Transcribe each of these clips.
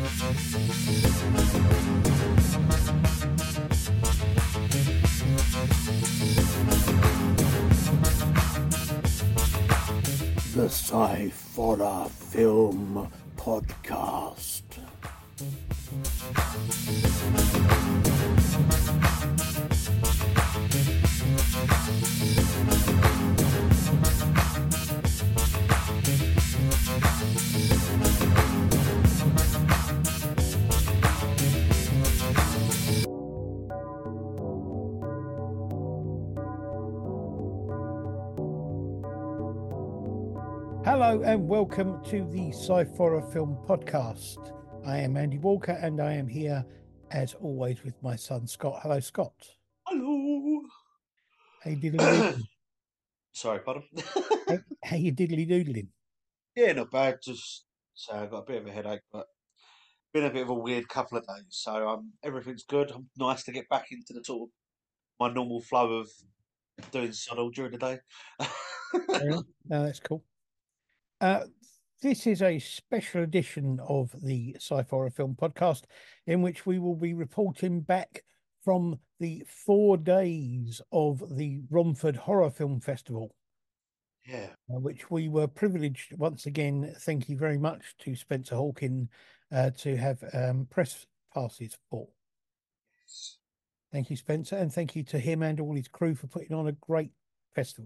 The Sci-Fi Film Podcast. Hello and welcome to the Sci-Fi Film Podcast. I am Andy Walker and I am here as always with my son Scott. Hello, Scott. Hello. How you diddly doodling? Sorry, pardon. How you diddly doodling? Yeah, not bad. Just so I got a bit of a headache, but been a bit of a weird couple of days. So everything's good. I'm nice to get back into the sort of my normal flow of doing sod all during the day. No, that's cool. This is a special edition of the Sci-Fi Film Podcast in which we will be reporting back from the 4 days of the Romford Horror Film Festival. Yeah. Which we were privileged once again. Thank you very much to Spencer Hawking to have press passes for. Thank you, Spencer, and thank you to him and all his crew for putting on a great festival.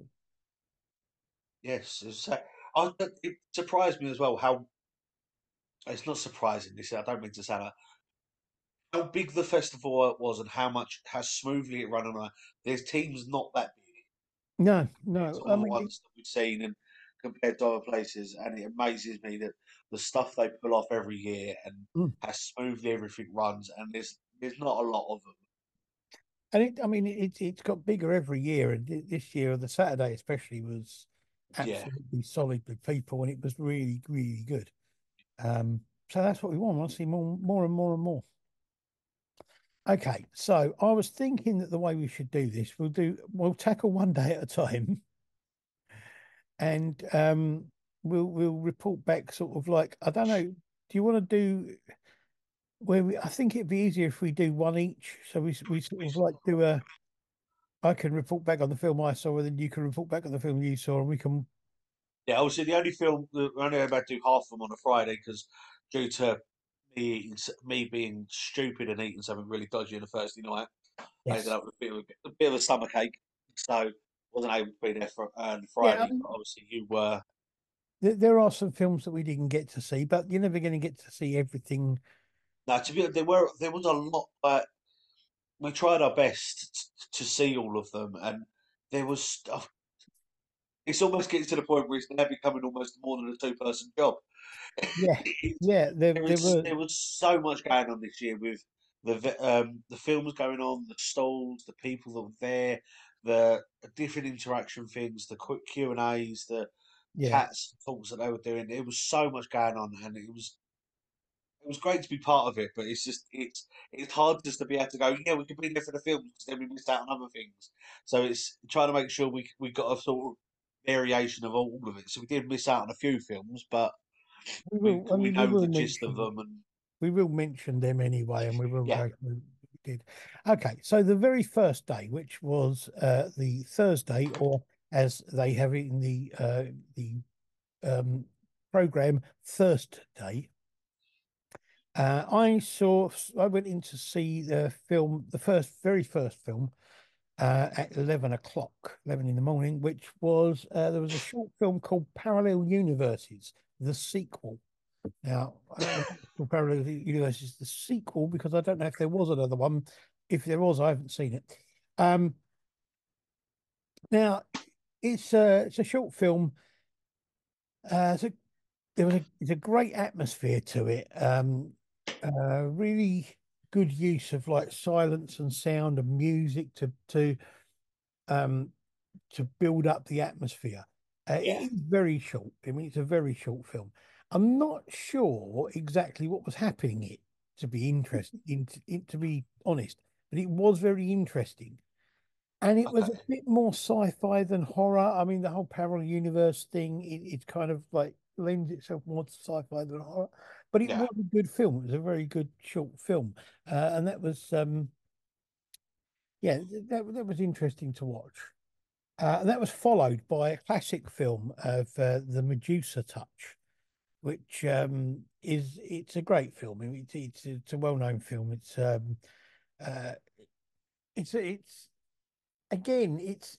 Yes, it surprised me as well how it's not surprising. I don't mean to sound like how big the festival was and how smoothly it ran. There's teams not that big. No, To I other mean, ones that we've seen and compared to other places, and it amazes me that the stuff they pull off every year and how smoothly everything runs, and there's not a lot of them. and it's got bigger every year, and this year the Saturday especially was absolutely solid with people, and it was really, really good. So that's what we want. I want to see more and more and more. Okay, so I was thinking that the way we should do this, we'll tackle one day at a time, and we'll report back sort of like, I don't know, do you want to do I think it'd be easier if we do one each, so we sort of like do I can report back on the film I saw, and then you can report back on the film you saw, and we can. Yeah, obviously the only film that we're only about to do half of them on a Friday because due to me being stupid and eating something really dodgy on the Thursday night, I ended up with a bit of a stomach ache, so wasn't able to be there for Friday. I mean, but obviously you were. there are some films that we didn't get to see, but you're never going to get to see everything. No, to be there was a lot, but we tried our best to see all of them, and there was stuff. It's almost getting to the point where it's now becoming almost more than a two-person job. Yeah, There was so much going on this year with the films going on, the stalls, the people that were there, the different interaction things, the quick Q&As, the chats, talks that they were doing. It was so much going on, and it was great to be part of it. But it's hard just to be able to go. Yeah, we can be there for the films because then we missed out on other things. So it's trying to make sure we got a sort of variation of all of it. So we did miss out on a few films, but we know the gist of them. And we will mention them anyway, and we will yeah, go through what we did. Okay, so the very first day, which was the Thursday, or as they have it in the program, Thirst Day. I went in to see the film, very first film, at 11 o'clock, 11 in the morning, which was, there was a short film called Parallel Universes, the sequel. Now, I don't know if Parallel Universes is the sequel because I don't know if there was another one. If there was, I haven't seen it. Now, it's a short film. So it's a great atmosphere to it. Really good use of like silence and sound and music to build up the atmosphere. It is very short. I mean, it's a very short film. I'm not sure exactly what was happening it to be interesting, to be honest, but it was very interesting. And it was a bit more sci-fi than horror. I mean, the whole parallel universe thing, it's kind of like lends itself more to sci-fi than horror. But it Yeah, was a good film. It was a very good short film, and that was yeah, that was interesting to watch. And that was followed by a classic film of the Medusa Touch, which is it's a great film. I mean, it's a well-known film. Uh, it's again, it's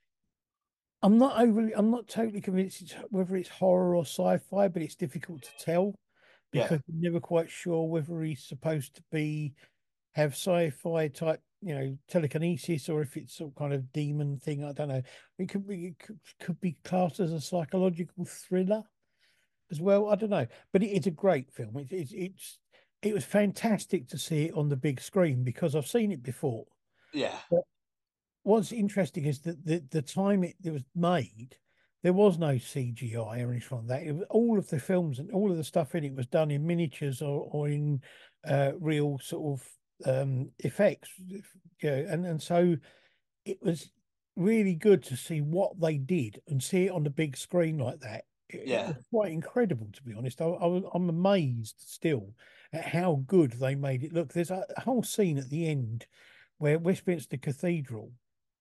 I'm not totally convinced whether it's horror or sci-fi, but it's difficult to tell yeah, because I'm never quite sure whether he's supposed to be have sci-fi type, telekinesis, or if it's some kind of demon thing. I don't know. It could be classed as a psychological thriller as well. I don't know, but it's a great film. It was fantastic to see it on the big screen because I've seen it before. yeah, But what's interesting is that the time it was made, there was no CGI or anything like that. It was, all of the films and all of the stuff in it was done in miniatures or in real sort of effects. And so it was really good to see what they did and see it on the big screen like that. It yeah, was quite incredible, to be honest. I'm amazed still at how good they made it look. There's a whole scene at the end where Westminster Cathedral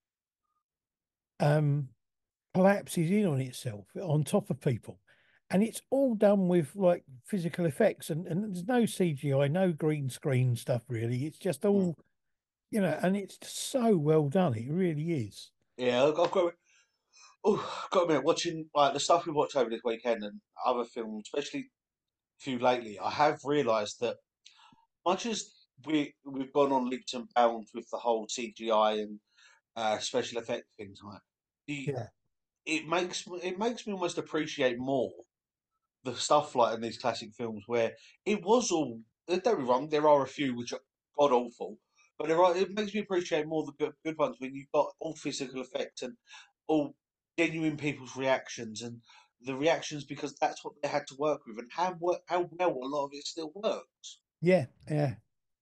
um, collapses in on itself on top of people. And it's all done with like physical effects, and there's no CGI, no green screen stuff really. It's just mm. all, and it's so well done. It really is. Yeah. I've got. Oh, got to admit, watching like the stuff we watched over this weekend and other films, especially a few lately, I have realised that much as we've gone on leaps and bounds with the whole CGI and special effect things, like the Yeah. it makes me almost appreciate more the stuff like in these classic films where it was all. Don't get me wrong, there are a few which are god awful, but there are. It makes me appreciate more the good ones when you've got all physical effects and all genuine people's reactions and the reactions because that's what they had to work with and how well a lot of it still works. Yeah, yeah.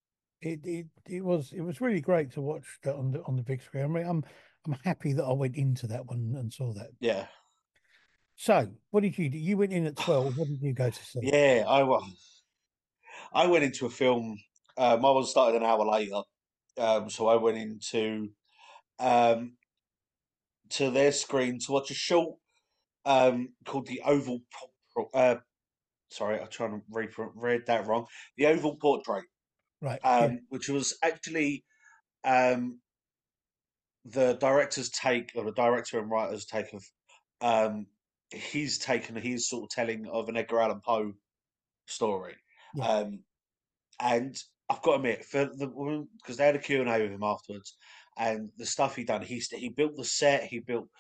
It was really great to watch that on the big screen. I mean, I'm happy that I went into that one and saw that. Yeah. So, what did you do? You went in at 12. What did you go to see? Yeah, I went into a film. I was started an hour later, so I went into um, to their screen to watch a short called the Oval. Sorry, I'm trying to read that wrong. The Oval Portrait, Right. Yeah. which was actually um, the director's take, or the director and writer's take of um, his take and his sort of telling of an Edgar Allan Poe story. Yeah. Um, And I've got to admit, for the woman, because they had a Q and A with him afterwards, and the stuff he done, he built the set, he built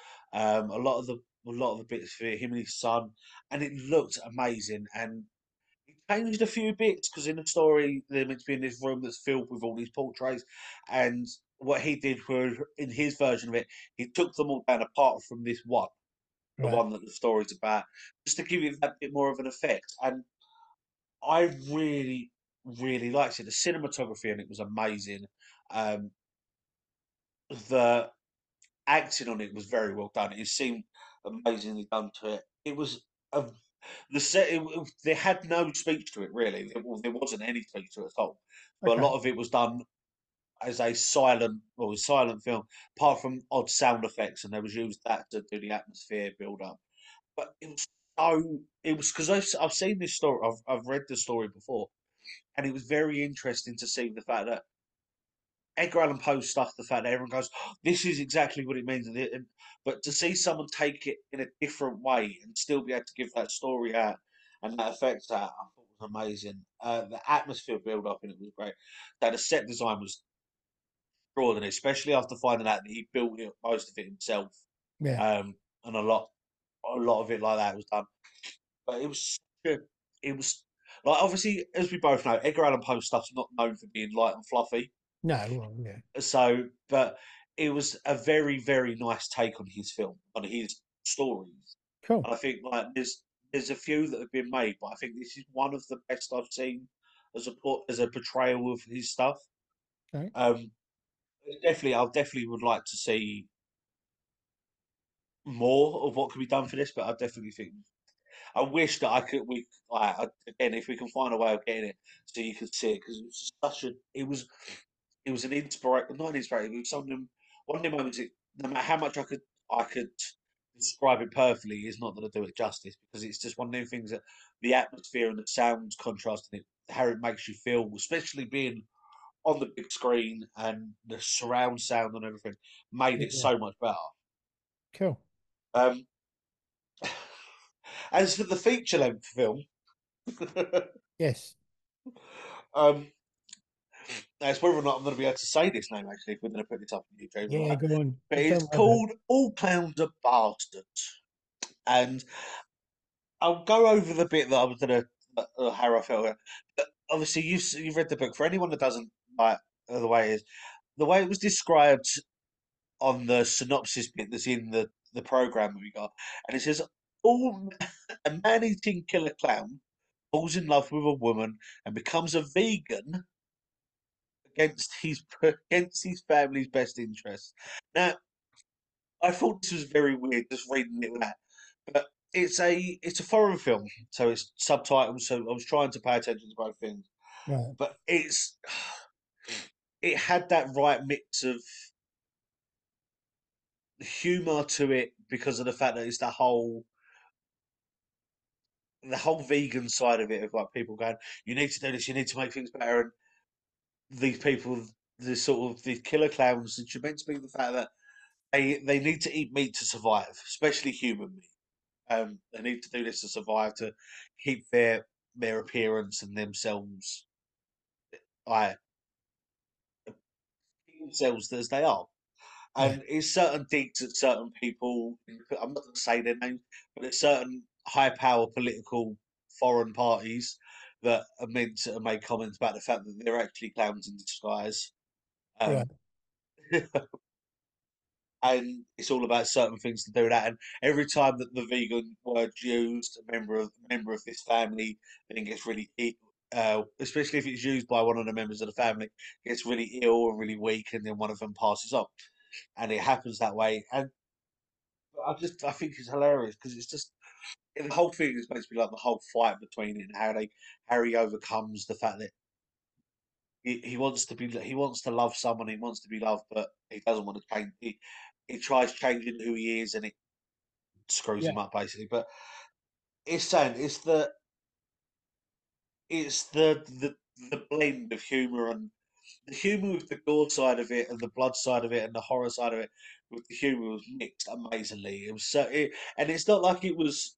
a lot of the bits for him and his son, and it looked amazing. And he changed a few bits because in the story they're meant to be in this room that's filled with all these portraits, and what he did was in his version of it, he took them all down apart from this one, the Right. one that the story's about, just to give it that bit more of an effect. And I really, really liked it. The cinematography in it was amazing. Um, the acting on it was very well done. It seemed amazingly done to it. It was a, the set. There had no speech to it really. There wasn't any speech to it at all. But a Okay. lot of it was done as a silent film, apart from odd sound effects, and they was used that to do the atmosphere build up. But it was so. It was because I've seen this story. I've read the story before, and it was very interesting to see the fact that Edgar Allan Poe stuff, the fact that everyone goes, oh, "This is exactly what it means," but to see someone take it in a different way and still be able to give that story out and that effect out, I thought was amazing. The atmosphere build up in it was great. That the set design was extraordinary, especially after finding out that he built it, most of it himself, Yeah. and a lot of it like that was done. But it was good. It was like obviously, as we both know, Edgar Allan Poe stuff's not known for being light and fluffy. No. Well, yeah. So, but it was a very, very nice take on his film, on his stories. Cool. And I think like there's a few that have been made, but I think this is one of the best I've seen as a portrayal of his stuff. Okay. Um, I definitely would like to see more of what could be done for this, but I definitely think I wish that I could. Again, if we can find a way of getting it so you could see it, because it was just such a. It was an inspiration, not an inspiration. It was something. One of the moments. No matter how much I could describe it perfectly, is not going to do it justice because it's just one of those things that the atmosphere and the sounds contrasting it, how it makes you feel, especially being on the big screen and the surround sound and everything, made it Yeah. so much better. Cool. Um, as for the feature length film, Yes. um, it's whether or not I'm going to be able to say this name actually if we're going to put this up on YouTube. Yeah, Right? go on. But it's Don't worry about it. called All Clowns Are Bastards. And I'll go over the bit that I was going to, how I felt. But obviously, you've read the book. For anyone that doesn't like the way it is, the way it was described on the synopsis bit that's in the program that we got, and it says, "All a man-eating killer clown falls in love with a woman and becomes a vegan against his family's best interests." Now, I thought this was very weird just reading it like that, but it's a foreign film, so it's subtitles. So I was trying to pay attention to both things, Right. but it had that right mix of humor to it because of the fact that it's the whole vegan side of it of like people going, you need to do this, you need to make things better, and these people, the sort of the killer clowns, it's meant to be the fact that they need to eat meat to survive, especially human meat. They need to do this to survive to keep their appearance and themselves, I keep themselves as they are. Yeah. And it's certain digs at certain people. I'm not going to say their names, but there's certain high power political foreign parties that are meant to make comments about the fact that they're actually clowns in disguise. Right. Um, and it's all about certain things to do that. And every time that the vegan word's used, a member of this family then gets really especially if it's used by one of the members of the family, gets really ill and really weak, and then one of them passes on, and it happens that way. And I think it's hilarious because it's just the whole thing is basically like the whole fight between it and how he overcomes the fact that he wants to he wants to love someone, he wants to be loved, but he doesn't want to change. He tries changing who he is, and it screws Yeah. him up basically. But it's saying it's the blend of humor, and the humor with the gore side of it and the blood side of it and the horror side of it with the humor was mixed amazingly. It was and it's not like it was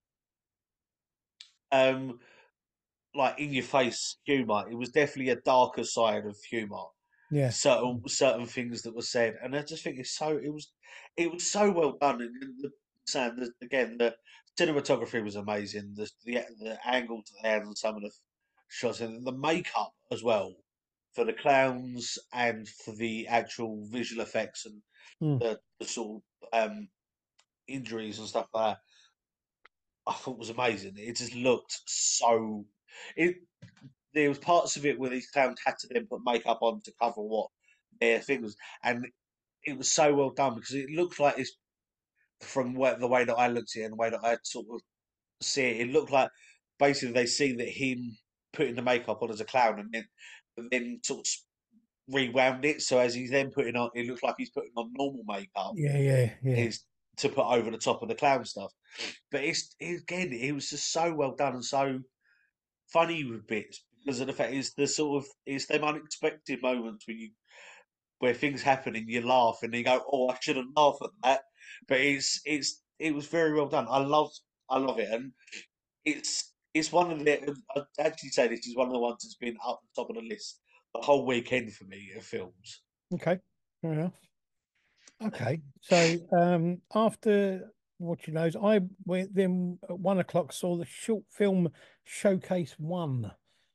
um like in your face humor. It was definitely a darker side of humor. Yeah. Certain things that were said, and I just think it was so well done. And again, the cinematography was amazing. The angles they had on some of the shots and the makeup as well for the clowns and for the actual visual effects and Mm. the sort of injuries and stuff like that. I thought was amazing. It just looked so. It there was parts of it where these clowns had to then put makeup on to cover what their thing was, and it was so well done because it looked like it's the way that I looked at it and the way that I sort of see it. It looked like basically they see that him putting the makeup on as a clown and then sort of rewound it. So as he's then putting on, it looks like he's putting on normal makeup Yeah. Yeah. Yeah. is to put over the top of the clown stuff. But again, it was just so well done and so funny with bits because of the fact is the sort of it's them unexpected moments where things happen and you laugh and you go, "Oh, I shouldn't laugh at that," but it was very well done. I love it, and it's one of the. I'd actually say this is one of the ones that's been up the top of the list the whole weekend for me of films. Okay. Fair enough. Okay. So after watching those, I went then at 1 o'clock saw the short film Showcase One.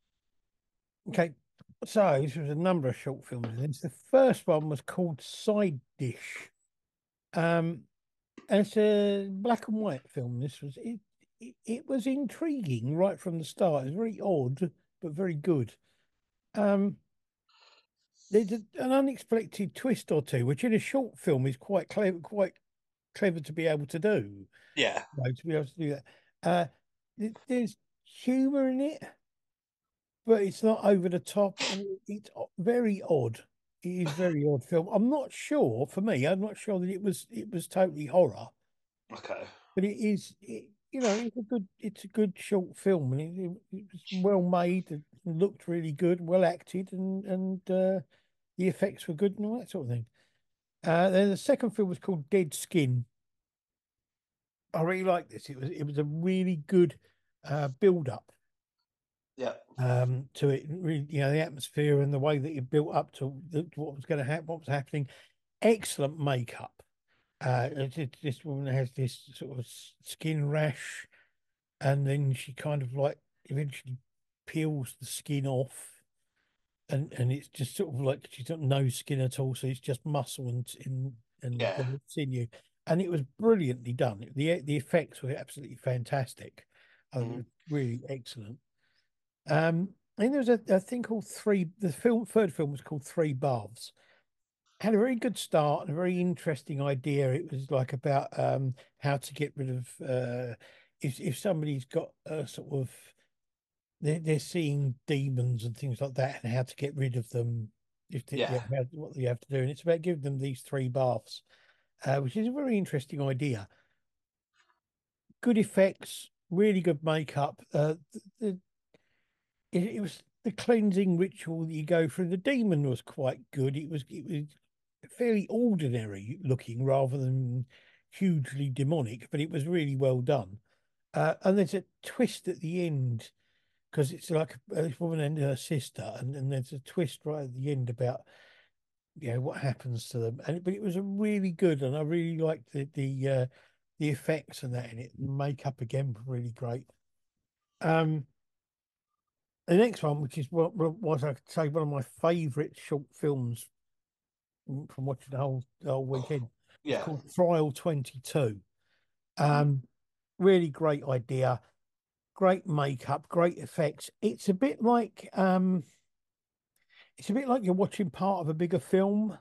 Okay. So this was a number of short films. In this. The first one was called Side Dish. Um, and it's a black and white film. This was it. It was intriguing right from the start. It was very odd, but very good. Um, there's an unexpected twist or two, which in a short film is quite clever to be able to do. Yeah, To be able to do that. there's humor in it, but it's not over the top, and it's very odd. It is very odd film. I'm not sure. For me, I'm not sure that it was totally horror, Okay. but it is. It's a good short film, and it was well made and looked really good, well acted, and the effects were good and all that sort of thing. Then the second film was called Dead Skin. I really liked this. It was a really good build up Yeah. to it. Really, the atmosphere and the way that it built up to what was going to happen, what was happening. Excellent makeup. This woman has this sort of skin rash, and then she kind of like eventually peels the skin off, and it's just sort of like she's got no skin at all, so it's just muscle and Yeah. sinew, and it was brilliantly done. The effects were absolutely fantastic. I think it Mhm. was really excellent. I think there was a thing called Three. The third film was called Three Baths. Had a very good start and a very interesting idea. It was like about how to get rid of if somebody's got a sort of they're seeing demons and things like that, and how to get rid of them. If they, Yeah. what you have to do, and it's about giving them these three baths, which is a very interesting idea. Good effects, really good makeup. It was the cleansing ritual that you go through. The demon was quite good. It was fairly ordinary looking rather than hugely demonic, but it was really well done. And there's a twist at the end because it's like this woman and her sister, and there's a twist right at the end about what happens to them. But it was a really good, and I really liked the effects and that in it. Makeup again really great. Um, the next one, which is what was I could say one of my favourite short films from watching the whole weekend, was Yeah. called Trial 22. Mhm. Um, really great idea, great makeup, great effects. It's a bit like you're watching part of a bigger film.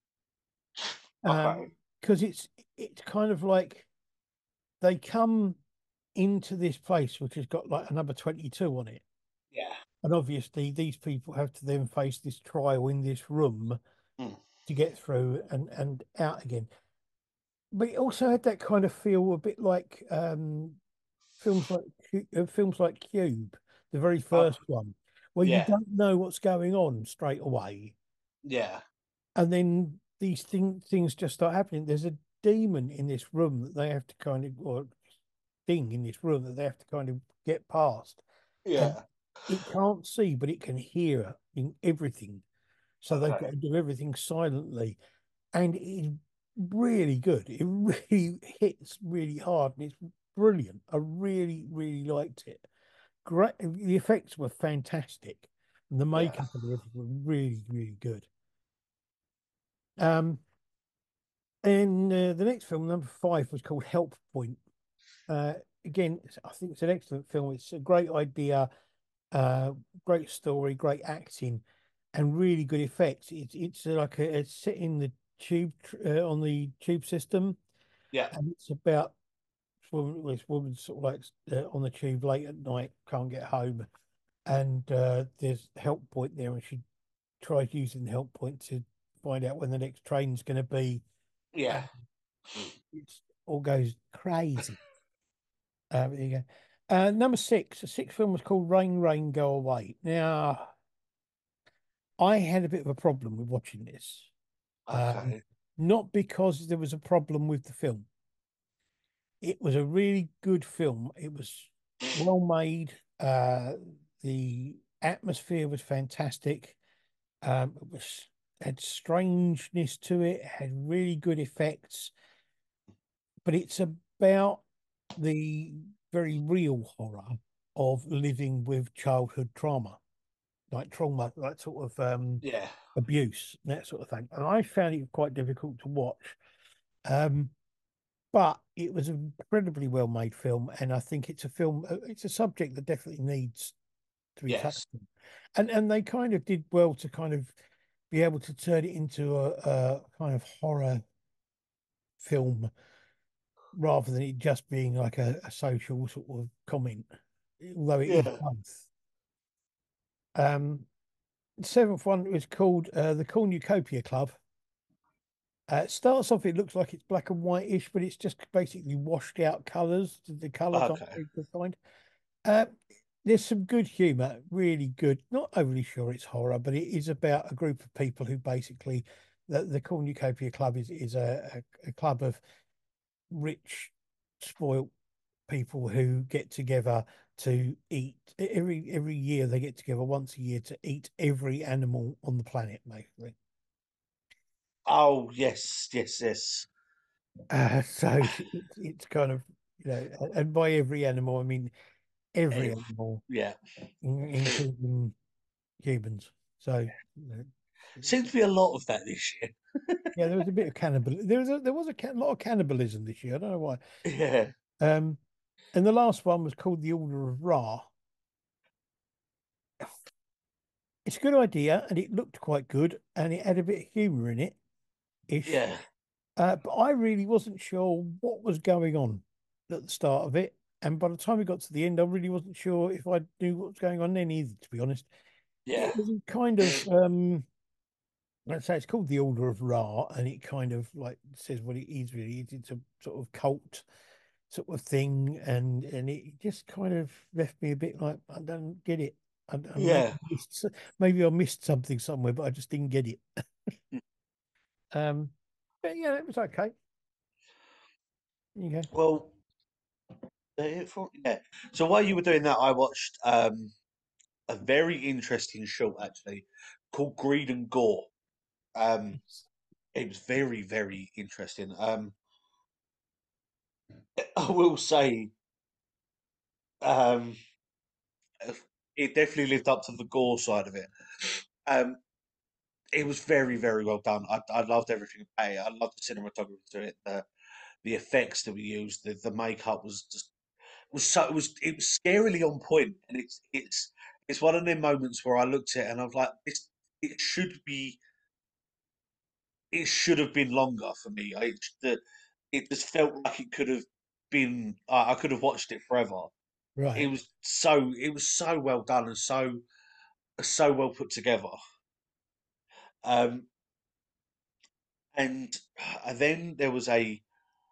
Okay. Because it's kind of like they come into this place which has got like a number 22 on it. Yeah. And obviously these people have to then face this trial in this room Mm. to get through and out again. But it also had that kind of feel a bit like films like Cube, the very Oh, first one, where you yeah. don't know what's going on straight away, Yeah. and then these things just start happening. There's a demon in this room that they have to kind of, or thing in this room that they have to kind of get past, and Yeah. it can't see, but it can hear in everything. So they've got Okay. to do everything silently, and it's really good. It really hits really hard, and it's brilliant. I really, really liked it. Great. The effects were fantastic. And the Yeah. makeup and everything were really, really good. Um, and the next film, number five, was called Help Point. Uh, Again, I think it's an excellent film. It's a great idea, uh, great story, great acting, and really good effects. It's set in the tube on the tube system, Yeah. and it's about this woman sort of like on the tube late at night, can't get home, and there's Help Point there, and she tries using the Help Point to find out when the next train's going to be. Yeah. And it all goes crazy. There you go. Number six, the sixth film was called Rain, Rain, Go Away. Now, I had a bit of a problem with watching this, um, Okay. not because there was a problem with the film. It was a really good film. It was well made. The atmosphere was fantastic. It had strangeness to it, had really good effects, but it's about the very real horror of living with childhood trauma, like sort of Yeah. abuse, that sort of thing. And I found it quite difficult to watch. Um, but it was an incredibly well made film, and I think it's a subject that definitely needs to be touched Yes. on. And they kind of did well to kind of be able to turn it into a kind of horror film rather than it just being like a social sort of comment. although it is Yeah. both. Um, the seventh one was called the Cornucopia Club. It starts off, it looks like it's black and whitish, but it's just basically washed out colours. The colours aren't Okay. very defined. Uh, there's some good humour, really good. Not overly sure it's horror, but it is about a group of people who basically the Cornucopia Club is a club of rich, spoilt people who get together to eat every year. They get together once a year to eat every animal on the planet, basically. Oh yes, yes, yes. So it's kind of, and by every animal I mean every Ev- animal, yeah. including humans. So you know, Seems to be a lot of that this year. yeah, there was a bit of cannibal. There was a lot of cannibalism this year. I don't know why. Yeah. Um, and the last one was called the Order of Ra. It's a good idea, and it looked quite good, and it had a bit of humour in it, ish. Yeah. But I really wasn't sure what was going on at the start of it, and by the time we got to the end, I really wasn't sure if I knew what was going on then either. To be honest, Yeah. it was a kind of let's say it's called the Order of Ra, and it kind of like says what it is really. It's a sort of cult sort of thing, and it just kind of left me a bit like I don't get it. And Yeah. maybe I missed something somewhere, but I just didn't get it. Um, but yeah, it was okay. Yeah. Well, yeah. So while you were doing that, I watched a very interesting short actually called Greed and Gore. Um, it was very, very interesting. I will say, um, it definitely lived up to the gore side of it. Um, it was very, very well done. I loved everything about it. I loved the cinematography to it. The effects that we used, the makeup was just was so it was scarily on point, and it's one of them moments where I looked at it and I was like, it should be it should have been longer for me. It just felt like it could have been. I could have watched it forever. Right. It was so well done and so well put together. Um, and then there was a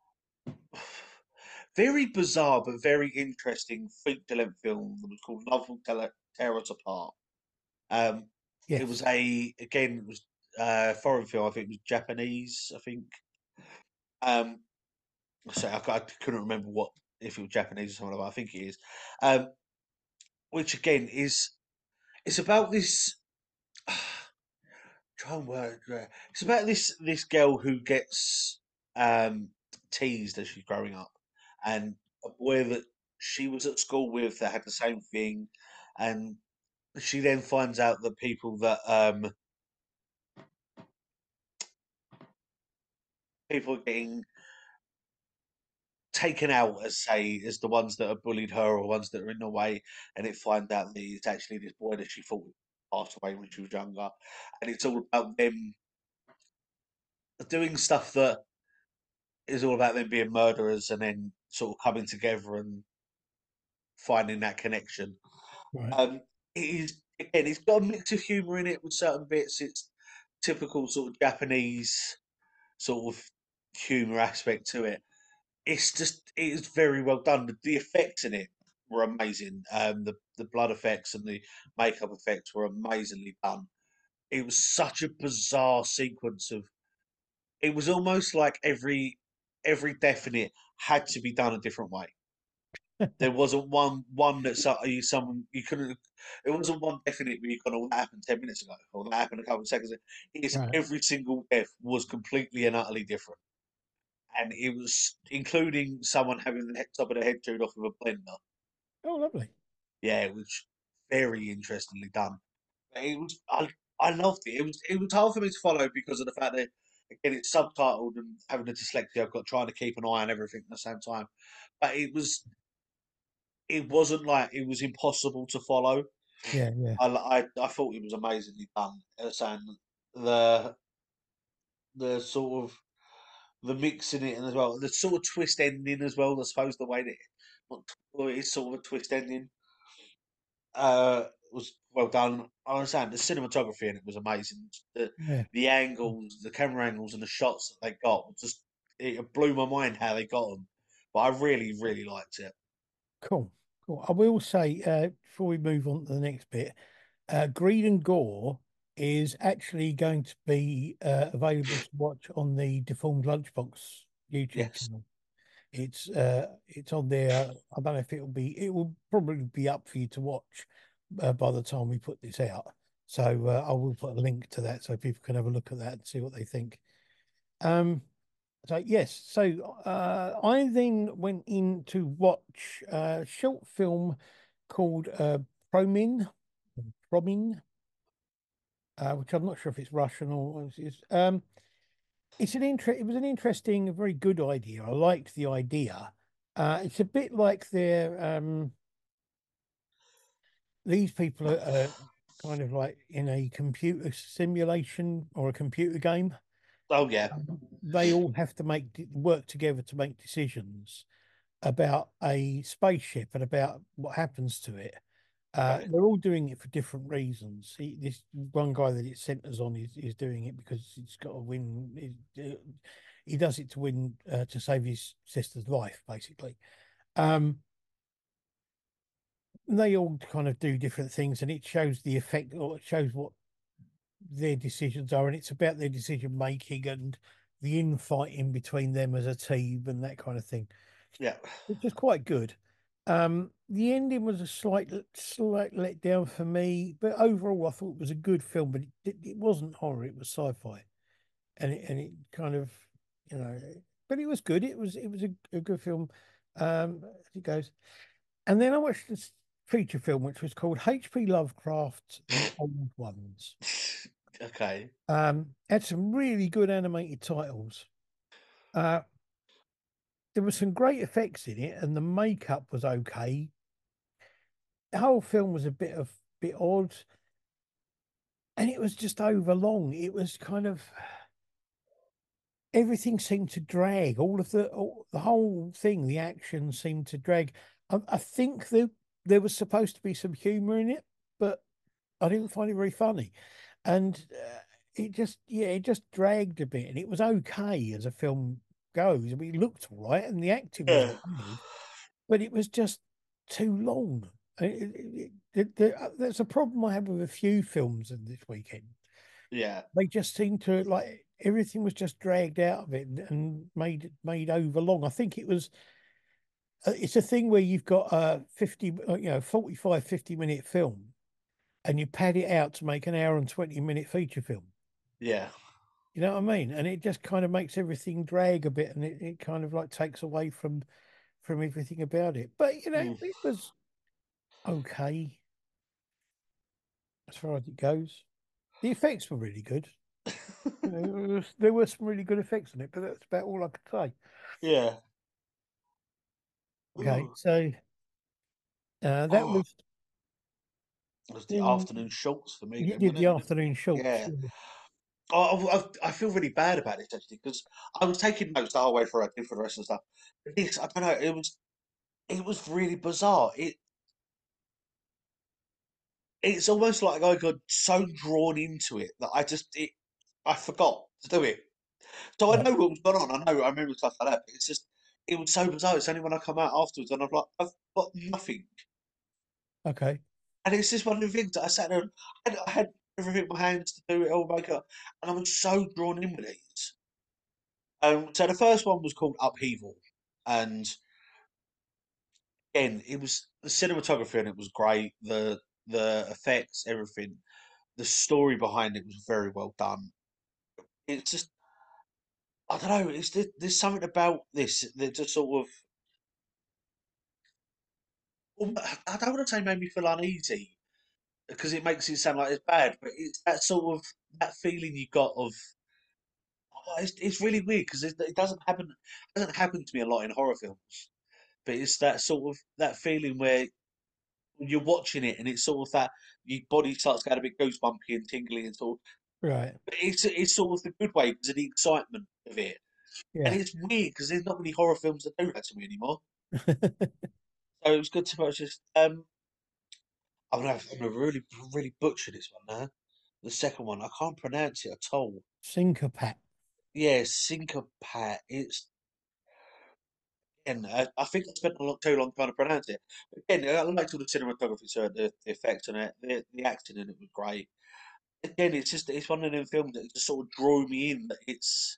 very bizarre but very interesting feature length film that was called Love Will Tear Us Apart. Um, it was Yes. it was foreign film. I think it was Japanese. I think. Um, so I couldn't remember what if it was Japanese or something. But I think it is. Um, which again is it's about this. Try and work. It's about this girl who gets um, teased as she's growing up, and a boy that she was at school with that had the same thing, and she then finds out that people are getting taken out as say as the ones that have bullied her or ones that are in the way, and it finds out that it's actually this boy that she thought passed away when she was younger, and it's all about them doing stuff that is all about them being murderers and then sort of coming together and finding that connection. Right. Um, it is again, it's got a mix of humour in it with certain bits. It's typical sort of Japanese sort of humour aspect to it. It's just it is very well done. The effects in it were amazing. The blood effects and the makeup effects were amazingly done. It was such a bizarre sequence of. It was almost like every death in it had to be done a different way. There wasn't one that someone you couldn't. It wasn't one definite where you gone, oh, that happened 10 minutes ago, or that happened a couple of seconds ago. It's Right. every single death was completely and utterly different, and it was including someone having the top of their head chewed off with a blender. Oh, lovely. Yeah, it was very interestingly done. It was I loved it. It was hard for me to follow because of the fact that again it's subtitled and having a dyslexia, I've got trying to keep an eye on everything at the same time. But it wasn't like it was impossible to follow. Yeah. Yeah. I thought it was amazingly done. And the the sort of the mix in it and as well the sort of twist ending as well. I suppose the way that well, it's sort of a twist ending. was well done. I understand the cinematography in it was amazing. Yeah, The angles, the camera angles, and the shots that they got were just it blew my mind how they got them. But I really, really liked it. cool, cool. I will say before we move on to the next bit, Greed and Gore is actually going to be available to watch on the Deformed Lunchbox YouTube Yes. channel. It's on there. I don't know if it will probably be up for you to watch by the time we put this out. So I will put a link to that so people can have a look at that and see what they think. Um, so yes, so I then went in to watch a short film called Promin, Promin, which I'm not sure if it's Russian or it was an interesting, a very good idea. I liked the idea. It's a bit like these people are kind of like in a computer simulation or a computer game. Oh yeah. They all have to work together to make decisions about a spaceship and about what happens to it. Okay. They're all doing it for different reasons. This one guy that it centers on is doing it because he's got to win. He does it to win to save his sister's life, basically. Um, they all kind of do different things, and it shows the effect, or it shows what their decisions are, and it's about their decision making and the infighting between them as a team and that kind of thing, Yeah. which is quite good. The ending was a slight letdown for me, but overall, I thought it was a good film. But it wasn't horror; it was sci-fi, and it kind of, you know, but it was good. It was a good film, as it goes. And then I watched this feature film, which was called H.P. Lovecraft: The Old Ones. Okay. Had some really good animated titles. Uh, there were some great effects in it, and the makeup was okay. The whole film was a bit odd, and it was just over long. It was kind of everything seemed to drag. The whole thing, the action seemed to drag. I think there was supposed to be some humor in it, but I didn't find it very funny, and it just dragged a bit, and it was okay as a film goes. I mean, it looked all right, and the acting Yeah. wasn't bad, but it was just too long. That's a problem I had with a few films in this weekend. Yeah. They just seemed to like everything was just dragged out of it and made over long. I think it's a thing where you've got a 50, 45, 50 minute film and you pad it out to make an hour and 20-minute feature film. Yeah. You know what I mean? And it just kind of makes everything drag a bit and it kind of like takes away from everything about it. But Mm. it was okay as far as it goes. The effects were really good. There were some really good effects in it, but that's about all I could say. Yeah. Okay, Ooh. so that Oh, was it was the in afternoon shorts for me you then, did wasn't the it? afternoon shorts. Yeah. I feel really bad about it actually because I was taking notes the whole way through. I did for the rest of the stuff. But this, I don't know. It was really bizarre. It's almost like I got so drawn into it that I forgot to do it. So I Right. know what was going on. I remember stuff like that. But it was so bizarre. It's only when I come out afterwards and I'm like, I've got nothing. Okay. And it's just one of the things that I sat there and I had everything in my hands to do it all, make up, and I was so drawn in with these. So the first one was called Upheaval, and again, it was the cinematography and it was great. The effects, everything, the story behind it was very well done. It's just I don't know. There's something about this that just sort of I don't want to say made me feel uneasy because it makes it sound like it's bad, but it's that sort of that feeling you got of it's really weird because it doesn't happen to me a lot in horror films, but it's that sort of that feeling where you're watching it and it's sort of that your body starts getting a bit goosebumpy and tingly and sort of, Right. but it's sort of the good way because of the excitement of it. And Yeah. it's weird because there's not many horror films that do that to me anymore. So it was good to watch this. I'm gonna really really butcher this one now. The second one, I can't pronounce it at all. Syncopat. Yeah, Syncopat. It's and I think I spent a lot too long trying to pronounce it. Again, I liked all the cinematography, so the effects on it, the acting in it was great. Again, it's one of them films that just sort of drew me in. That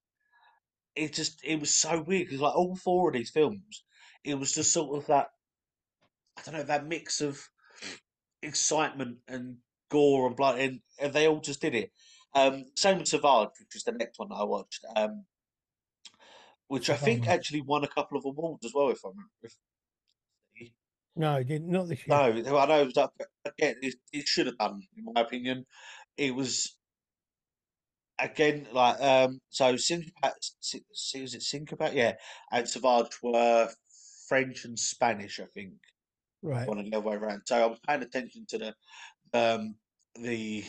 it was so weird because like all four of these films, it was just sort of that I don't know that mix of excitement and gore and blood, and they all just did it. Same with Savage, which is the next one that I watched, which I think Savage. actually won a couple of awards as well. If I remember, No, it didn't. Not this no, year. I know it was up again. It should have done, in my opinion. It was again like so Syncopat, is it Syncopat? Yeah, and Savage were French and Spanish, I think. Right. One and the other way around. So I was paying attention to the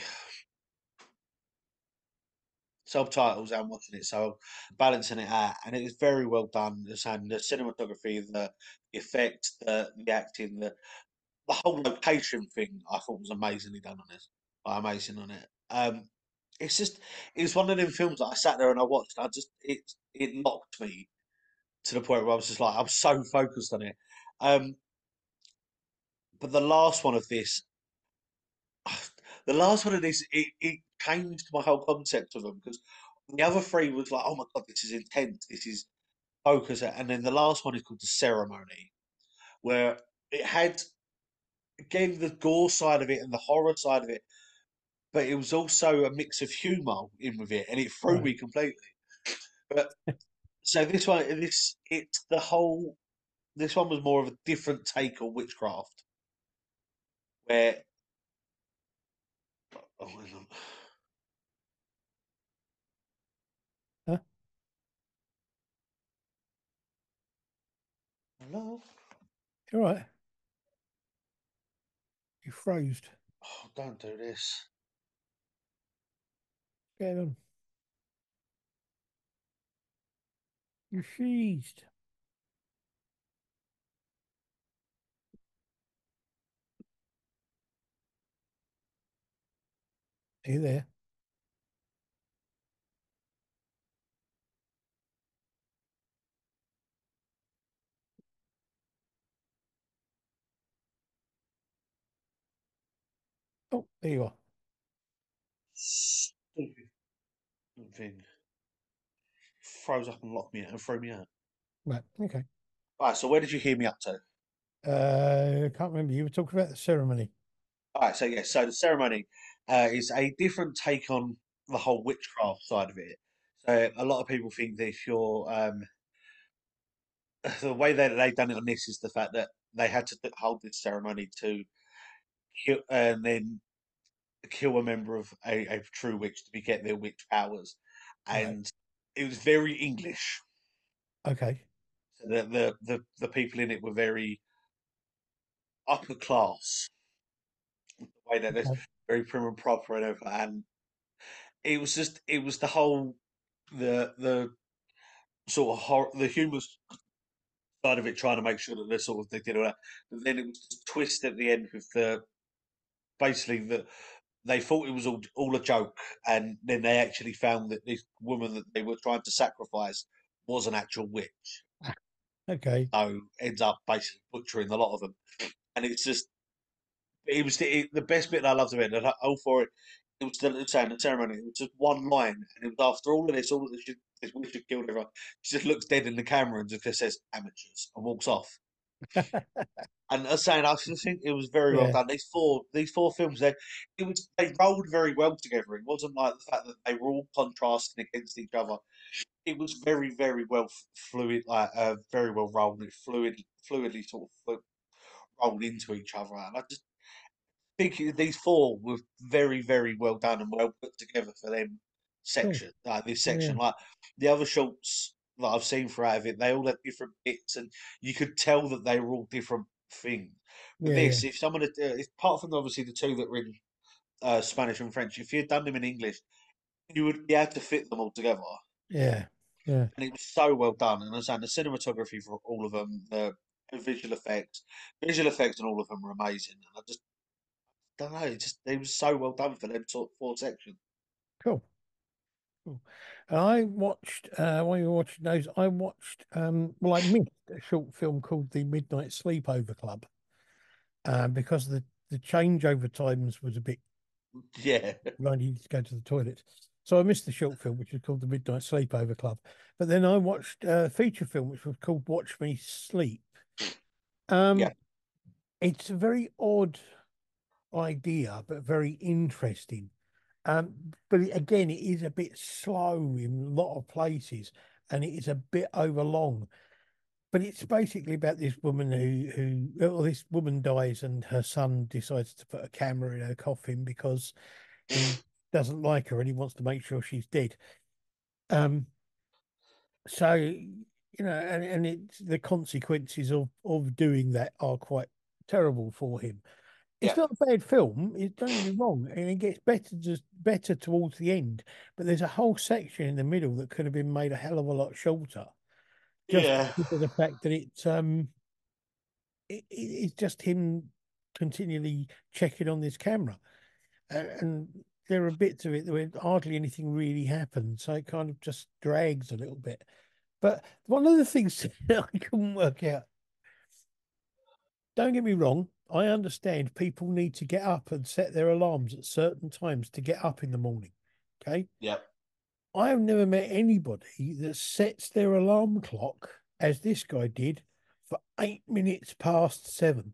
subtitles and watching it, so balancing it out, and it was very well done. And the cinematography, the effects, the acting, the whole location thing, I thought was amazingly done on this. Amazing on it. It's just it's one of them films that I sat there and I watched. It locked me to the point where I was just like I was so focused on it. Um, but the last one of this, it changed my whole concept of them because the other three was like, oh my god, this is intense, this is focus, and then the last one is called the ceremony, where it had again the gore side of it and the horror side of it, but it was also a mix of humour in with it, and it threw Right. me completely. But so this one, it's the whole. This one was more of a different take on witchcraft, where oh, hang on. Huh? Hello, You're right. You froze. oh, don't do this. Get on. You seized. Are you there? Oh, there you are. Stupid thing froze up and locked me out and threw me out. Right. Okay. All right, so where did you hear me up to? I can't remember. You were talking about the ceremony. All right, so yeah, so the ceremony is a different take on the whole witchcraft side of it. So a lot of people think that if you're the way that they done it on this is the fact that they had to hold this ceremony to kill and then kill a member of a true witch to get their witch powers, Right. and it was very English. Okay. So the people in it were very upper class, the way that they're Okay. very prim and proper and everything. And it was the whole the sort of the humour side of it, trying to make sure that they did all that. But then it was just a twist at the end with the basically that they thought it was all a joke, and then they actually found that this woman that they were trying to sacrifice was an actual witch. Okay. So ends up basically butchering a lot of them, and it's just it was the best bit that I loved of it. And all for it, it was the ceremony. It was just one line, and it was after all of this, all of this witch had killed everyone. She just looks dead in the camera and just says "amateurs" and walks off. And as saying, I just think it was very well Yeah. done. These four films, they rolled very well together. It wasn't like the fact that they were all contrasting against each other. It was very, very well fluid, like very well rolled. It fluidly sort of rolled into each other, and I just think these four were very, very well done and well put together for them Cool. section, like this Yeah. section. Like the other shorts that I've seen throughout of it, they all had different bits, and you could tell that they were all different things. But Yeah. Yeah. this, if someone had, apart from obviously the two that were in Spanish and French, if you had done them in English, you would be able to fit them all together. Yeah. Yeah. And it was so well done. And I was saying the cinematography for all of them, the visual effects on all of them were amazing. And I just don't know. It was so well done for them sort of four sections. Cool. Cool. And I watched while you were watching those, I watched well, I missed a short film called The Midnight Sleepover Club, because the changeover times was a bit Yeah, I needed to go to the toilet. So I missed the short film, which was called The Midnight Sleepover Club. But then I watched a feature film, which was called Watch Me Sleep. yeah, Um, it's a very odd idea, but very interesting. Again, it is a bit slow in a lot of places, and it is a bit overlong. But it's basically about this woman well, this woman dies, and her son decides to put a camera in her coffin because he doesn't like her and he wants to make sure she's dead. Um, so and it's the consequences of doing that are quite terrible for him. It's yeah, not a bad film. Don't get me wrong, and it gets better towards the end. But there's a whole section in the middle that could have been made a hell of a lot shorter, just yeah, because of the fact that it's just him continually checking on this camera, and there are bits of it where hardly anything really happens, so it kind of just drags a little bit. But one of the things that I couldn't work out, don't get me wrong, I understand people need to get up and set their alarms at certain times to get up in the morning. Okay. yeah, I have never met anybody that sets their alarm clock, as this guy did, for 8 minutes past 7.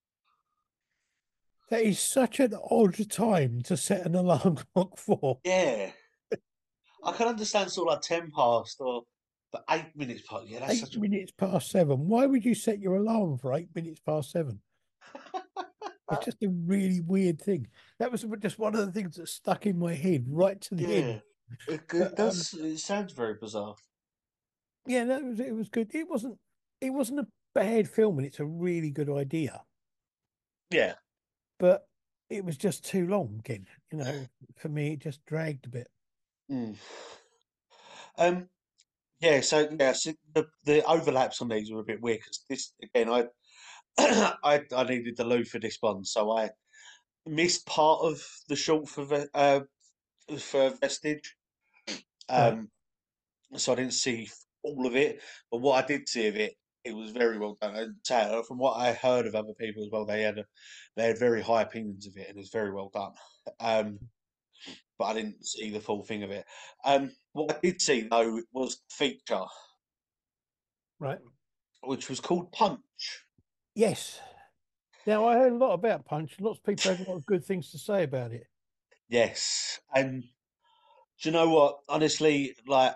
That is such an odd time to set an alarm clock for. yeah. I can understand sort of like 10 past or but 8 minutes past. Yeah, that's Eight such a minutes past 7. Why would you set your alarm for 8 minutes past 7? It's just a really weird thing. That was just one of the things that stuck in my head right to the yeah. end. It But does. It sounds very bizarre. yeah, no, it was good. It wasn't a bad film, and it's a really good idea. Yeah. But it was just too long again. For me, it just dragged a bit. Mm. Um. Yeah. So the overlaps on these were a bit weird because this again, I I needed the loo for this one, so I missed part of the short for Vestige. Right. Um. So I didn't see all of it, but what I did see of it, it was very well done. And Taylor, from what I heard of other people as well, they had very high opinions of it, and it was very well done. Um, but I didn't see the full thing of it. What I did see though was the feature, Right. which was called Punch. Yes. Now I heard a lot about Punch. Lots of people had a lot of good things to say about it. Yes, and do you know what? Honestly, like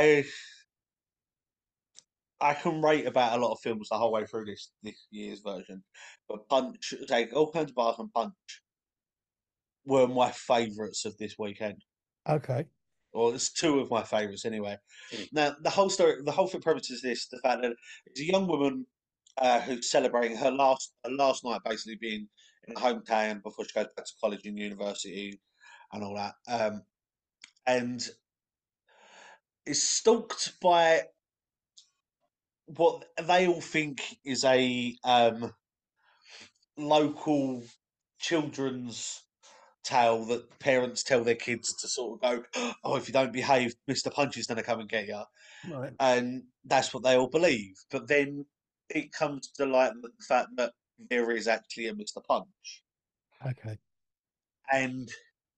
I can rate about a lot of films the whole way through this year's version, but Punch, take all kinds of bars and Punch were my favourites of this weekend. Okay. Or it's two of my favourites anyway. Now the whole story, the whole premise is this: the fact that it's a young woman who's celebrating her last night, basically being in her hometown before she goes back to college and university and all that, and is stalked by what they all think is a local children's tale that parents tell their kids to sort of go, oh, if you don't behave, Mr. Punch is going to come and get you. Right. And that's what they all believe. But then it comes to light the fact that there is actually a Mr. Punch. Okay. And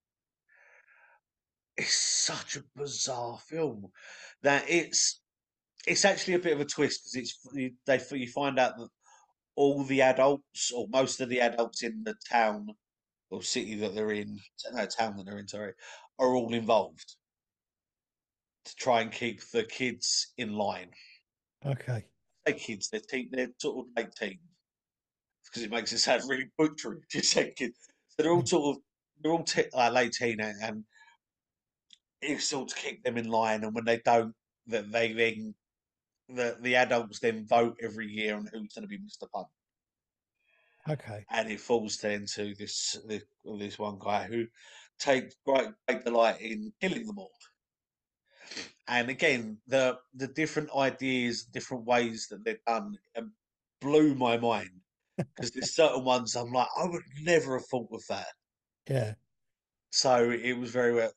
it's such a bizarre film that it's actually a bit of a twist because you find out that all the adults or most of the adults in the town or city that they're in, no town that they're in, sorry, are all involved to try and keep the kids in line. Okay. Say kids, they're sort of late teens because it makes it sound really butchery. Just say kids, so they're all sort of late teen, and it's sort of keep them in line. And when they don't, that they then the adults then vote every year on who's going to be Mr. Punch, Okay. and it falls then to this one guy who takes great delight in killing them all. And again, the different ideas, different ways that they're done, blew my mind because there's certain ones I'm like, I would never have thought of that. Yeah. So it was very well.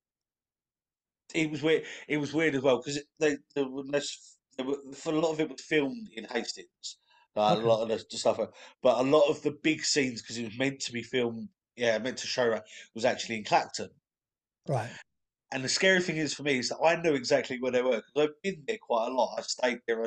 It was weird. It was weird as well because they were less. They were, for a lot of it was filmed in Hastings, a Okay. lot of the stuff. But a lot of the big scenes, because it was meant to be filmed, yeah, meant to show that, was actually in Clacton. Right. And the scary thing is for me is that I know exactly where they were because I've been there quite a lot. I've stayed there.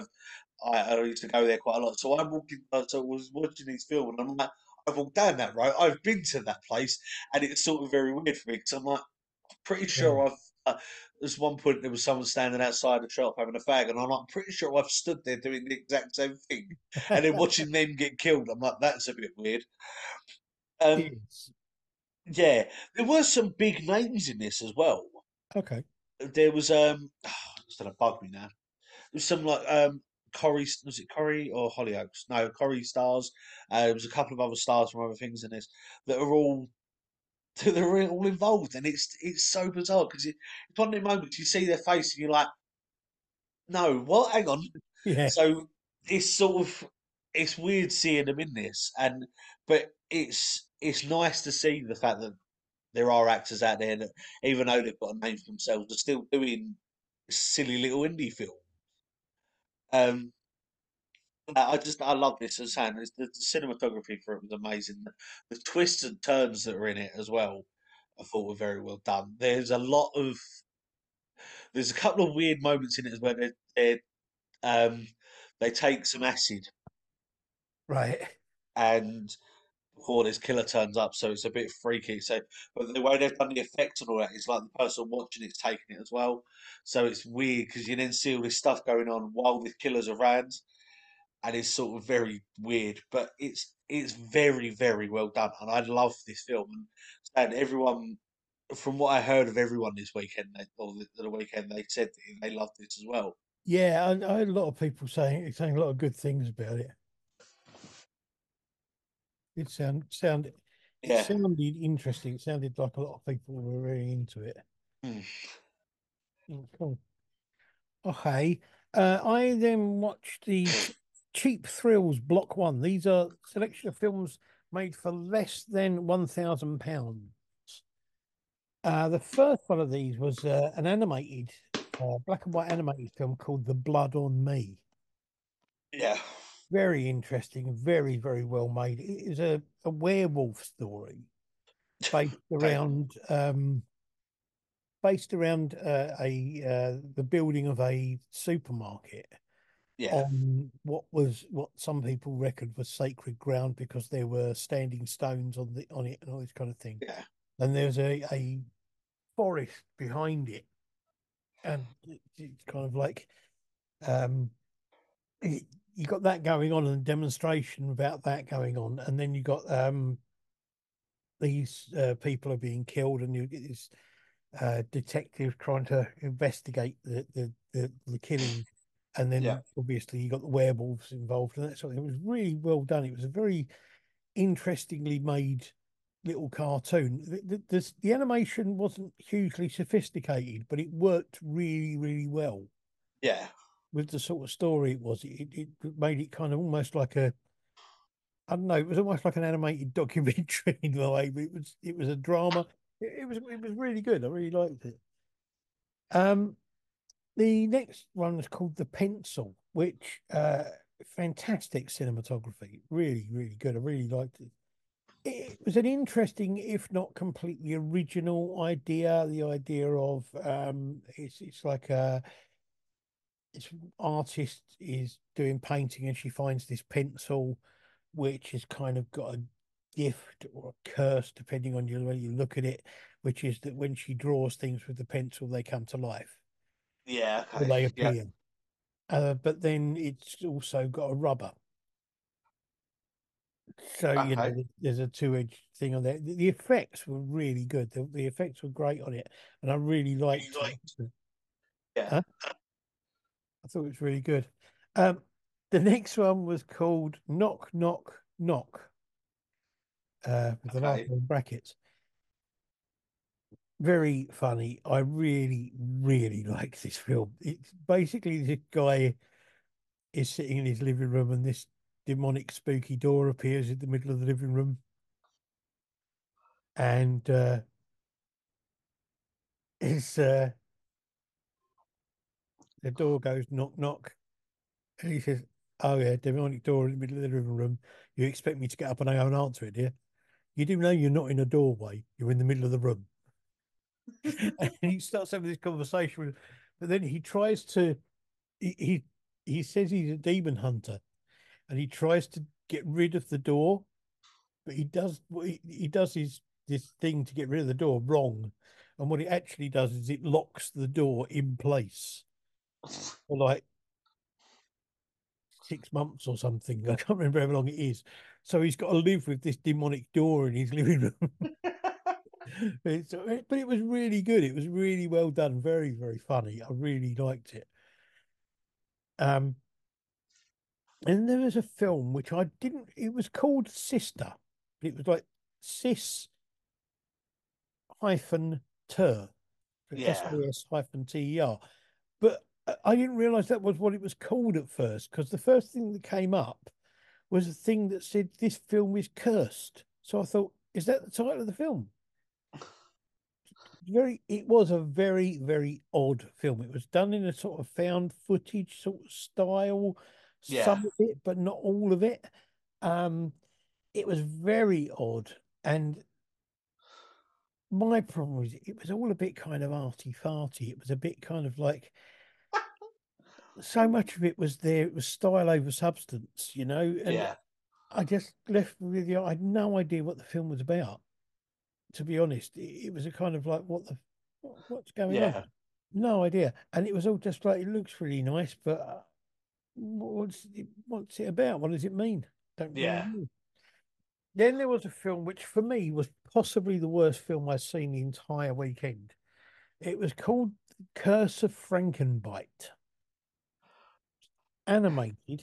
I used to go there quite a lot. So I'm walking. So I was watching these films, and I'm like, I've walked down that road. I've been to that place, and it's sort of very weird for me because I'm like, pretty Yeah. sure I've. There's one point there was someone standing outside the shop having a fag, and I'm like, pretty sure I've stood there doing the exact same thing, and then watching them get killed. I'm like, that's a bit weird. Um, Yes. yeah, there were some big names in this as well. Okay. There was it's gonna bug me now. There's some like Corey, was it Corey or Hollyoaks? No, Corey stars. There was a couple of other stars from other things in this that are all they're all involved, and it's so bizarre because it's one of the moments you see their face and you're like, no, what? Hang on. Yeah. So it's sort of it's weird seeing them in this, and but it's nice to see the fact that there are actors out there that even though they've got a name for themselves, are still doing silly little indie films. Um, I love this as saying the cinematography for it was amazing. The twists and turns that are in it as well, I thought were very well done. There's a couple of weird moments in it as well. Um, they take some acid Right. and before this killer turns up, so it's a bit freaky. So, but the way they've done the effect and all that is like the person watching it's taking it as well. So it's weird because you then see all this stuff going on while the killer's around, and it's sort of very weird. But it's very very well done, and I love this film. And everyone, from what I heard of everyone this weekend, or the weekend, they said that they loved this as well. Yeah, I had a lot of people saying a lot of good things about it. It Yeah. sounded interesting. It sounded like a lot of people were really into it. Hmm. Cool. Okay. I then watched the Cheap Thrills Block One. These are selection of films made for less than £1,000. The first one of these was an animated, black and white animated film called The Blood on Me. Yeah. Very interesting, very, very well made. It is a werewolf story based Okay. around a the building of a supermarket Yeah. on what some people reckoned was sacred ground because there were standing stones on it and all this kind of thing. Yeah. And there's a forest behind it, and it's kind of like um it, you got that going on and a demonstration about that going on, and then you got these people are being killed, and you get this detective trying to investigate the killing, and Yeah. then obviously you got the werewolves involved, and that sort of thing. It was really well done. It was a very interestingly made little cartoon. The animation wasn't hugely sophisticated, but it worked really, really well Yeah. with the sort of story it was. It made it kind of almost like I don't know, it was almost like an animated documentary in a way, but it was a drama. It was really good. I really liked it. Um, the next one was called The Pencil, which fantastic cinematography, really, really good. I really liked it. It was an interesting, if not completely original idea. The idea of it's like this artist is doing painting and she finds this pencil, which has kind of got a gift or a curse, depending on the way you look at it, which is that when she draws things with the pencil, they come to life Yeah. or Okay. they Yeah. appear. But then it's also got a rubber. So, Okay. there's a two-edged thing on there. The effects were really good. The effects were great on it. And I really You liked it. like? Yeah. Huh? I thought it was really good. Um, the next one was called Knock, Knock, Knock, with the last Okay. one in brackets. Very funny. I really, really like this film. It's basically this guy is sitting in his living room and this demonic spooky door appears in the middle of the living room and his the door goes knock knock, and he says, "Oh yeah, demonic door in the middle of the living room. You expect me to get up and go and answer it, do you? You do know you're not in a doorway. You're in the middle of the room." And he starts having this conversation with, but then he tries to he says he's a demon hunter, and he tries to get rid of the door, but he does his this thing to get rid of the door wrong, and what it actually does is it locks the door in place for like 6 months or something. I can't remember how long it is. So he's got to live with this demonic door in his living room. But it was really good. It was really well done. Very, very funny. I really liked it. Um, and there was a film which I didn't, it was called Sister. It was like Sis hyphen Ter, Yeah. SAS hyphen TER. But I didn't realize that was what it was called at first, because the first thing that came up was a thing that said this film is cursed. So I thought, is that the title of the film? It was a very, very odd film. It was done in a sort of found footage sort of style, Yeah. some of it, but not all of it. Um, it was very odd. And my problem was it was all a bit kind of arty farty. It was a bit kind of like so much of it was there, it was style over substance, and Yeah. I just left with you. I had no idea what the film was about, to be honest. It was a kind of like, what's going on? Yeah. No idea. And it was all just like, it looks really nice, but what's it about? What does it mean? Don't really Yeah. know. Then there was a film which for me was possibly the worst film I've seen the entire weekend. It was called Curse of Frankenbite, animated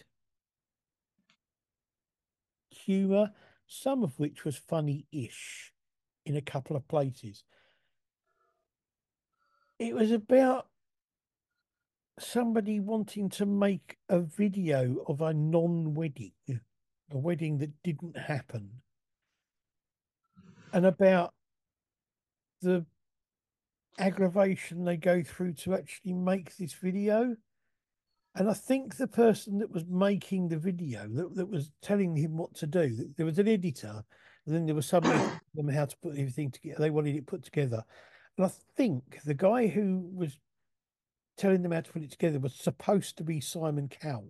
humor, some of which was funny-ish in a couple of places. It was about somebody wanting to make a video of a non-wedding, a wedding that didn't happen, and about the aggravation they go through to actually make this video. And I think the person that was making the video, that was telling him what to do, there was an editor, and then there was somebody telling them how to put everything together. They wanted it put together. And I think the guy who was telling them how to put it together was supposed to be Simon Cowell.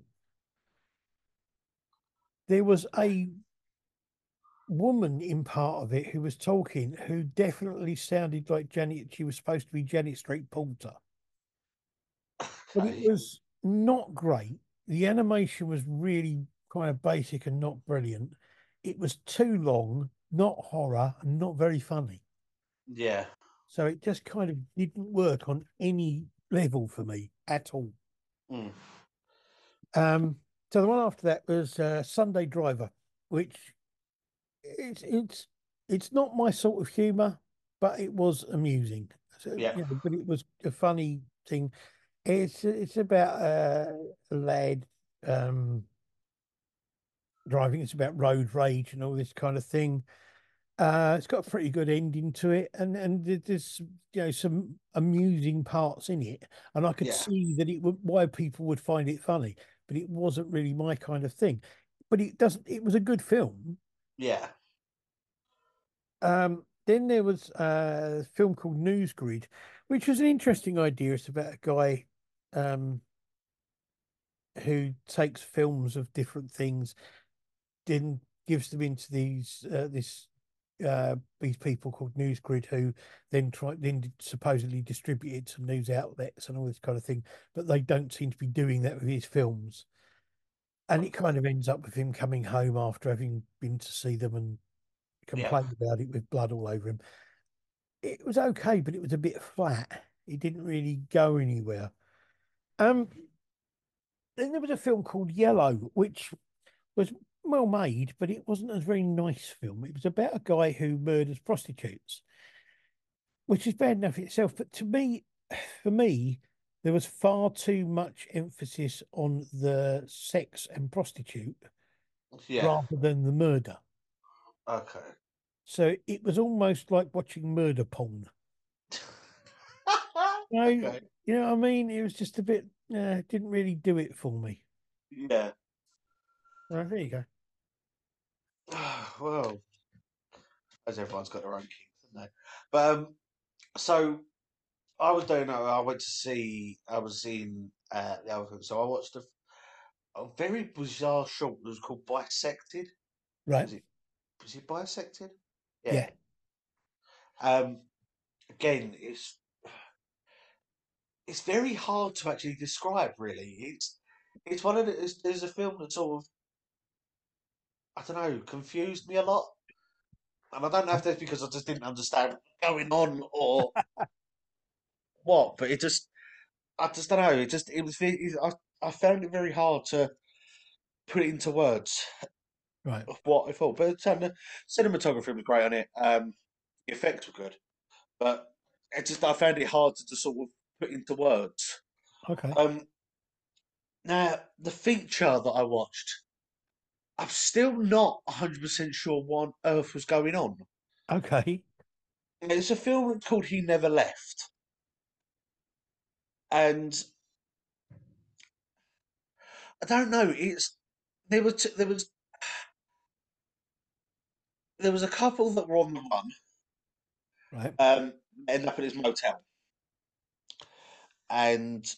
There was a woman in part of it who was talking who definitely sounded like Janet. She was supposed to be Janet Street Porter, but it Okay. was not great. The animation was really kind of basic and not brilliant. It was too long, not horror, and not very funny. Yeah. So it just kind of didn't work on any level for me at all. Mm. So the one after that was Sunday Driver, which it's it's not my sort of humor, but it was amusing. So, Yeah. but it was a funny thing. It's about a lad driving. It's about road rage and all this kind of thing. It's got a pretty good ending to it, and there's some amusing parts in it, and I could Yeah. see that it would why people would find it funny, but it wasn't really my kind of thing. But it doesn't. It was a good film. Yeah. Then there was a film called Newsgrid, which was an interesting idea. It's about a guy um, who takes films of different things, then gives them into these people called Newsgrid, who then supposedly distribute it to news outlets and all this kind of thing. But they don't seem to be doing that with his films, and it Okay. kind of ends up with him coming home after having been to see them and Yeah. complain about it with blood all over him. It was okay, but it was a bit flat. It didn't really go anywhere. Um, then there was a film called Yellow, which was well made, but it wasn't a very nice film. It was about a guy who murders prostitutes, which is bad enough itself. But for me, there was far too much emphasis on the sex and prostitute Yeah. rather than the murder. Okay. So it was almost like watching murder porn. You know, Okay. you know what I mean? It was just a bit, didn't really do it for me. Yeah. Right, there you go. Well, as everyone's got their own kinks, haven't they? But so I was doing. I went to see. I was in the other film. So I watched a very bizarre short that was called Bisected. Right. Was it? Was it Bisected? Yeah. Yeah. Um. Again, it's very hard to actually describe. Really, it's one of the. There's a film that sort of, I don't know, confused me a lot, and I don't know if that's because I just didn't understand what's going on or what. But I just don't know. It was. I found it very hard to put it into words Right. of what I thought. But the cinematography was great on it. The effects were good, but I found it hard to just sort of put into words. Okay. Um, Now the feature that I watched, I'm still not 100% sure what on earth was going on. Okay. It's a film called He Never Left, and I don't know. There was a couple that were on the run, Right. end up at this motel, and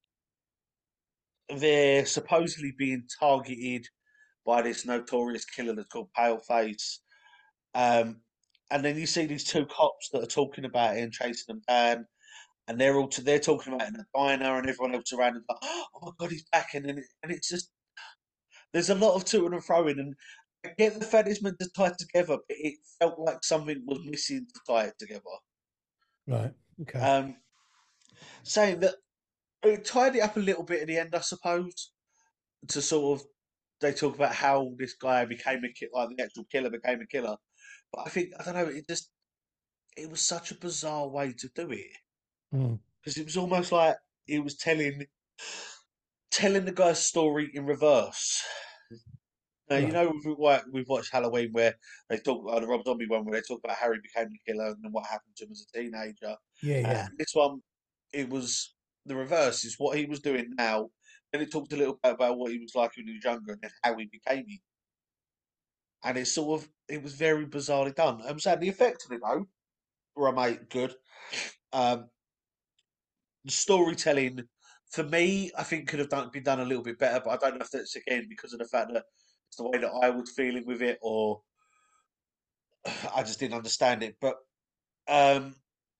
they're supposedly being targeted by this notorious killer that's called Paleface. Um, and then you see these two cops that are talking about it and chasing them down, and they're talking about it in a diner, and everyone else around is like, "Oh my god, he's back!" And it's just there's a lot of to and froing, and I get the fact it's meant to tie together, but it felt like something was missing to tie it together. Right. Okay. Um, Saying that it tied it up a little bit at the end, I suppose, to sort of they talk about how this guy became a killer, like the actual killer became a killer. But I don't know, it was such a bizarre way to do it Mm. because it was almost like he was telling the guy's story in reverse. Now, you Right. know, we've watched Halloween where they talk, the Rob Zombie one, where they talk about Harry became the killer and then what happened to him as a teenager. Yeah. Yeah. And this one, it was the reverse. Is what he was doing now. Then it talked a little bit about what he was like when he was younger and then how he became it. And it was very bizarrely done. I'm saying the effect of it though, were mate good. Um, the storytelling for me, I think could have been done a little bit better, but I don't know if that's again because of the fact that it's the way that I was feeling with it, or I just didn't understand it. But um,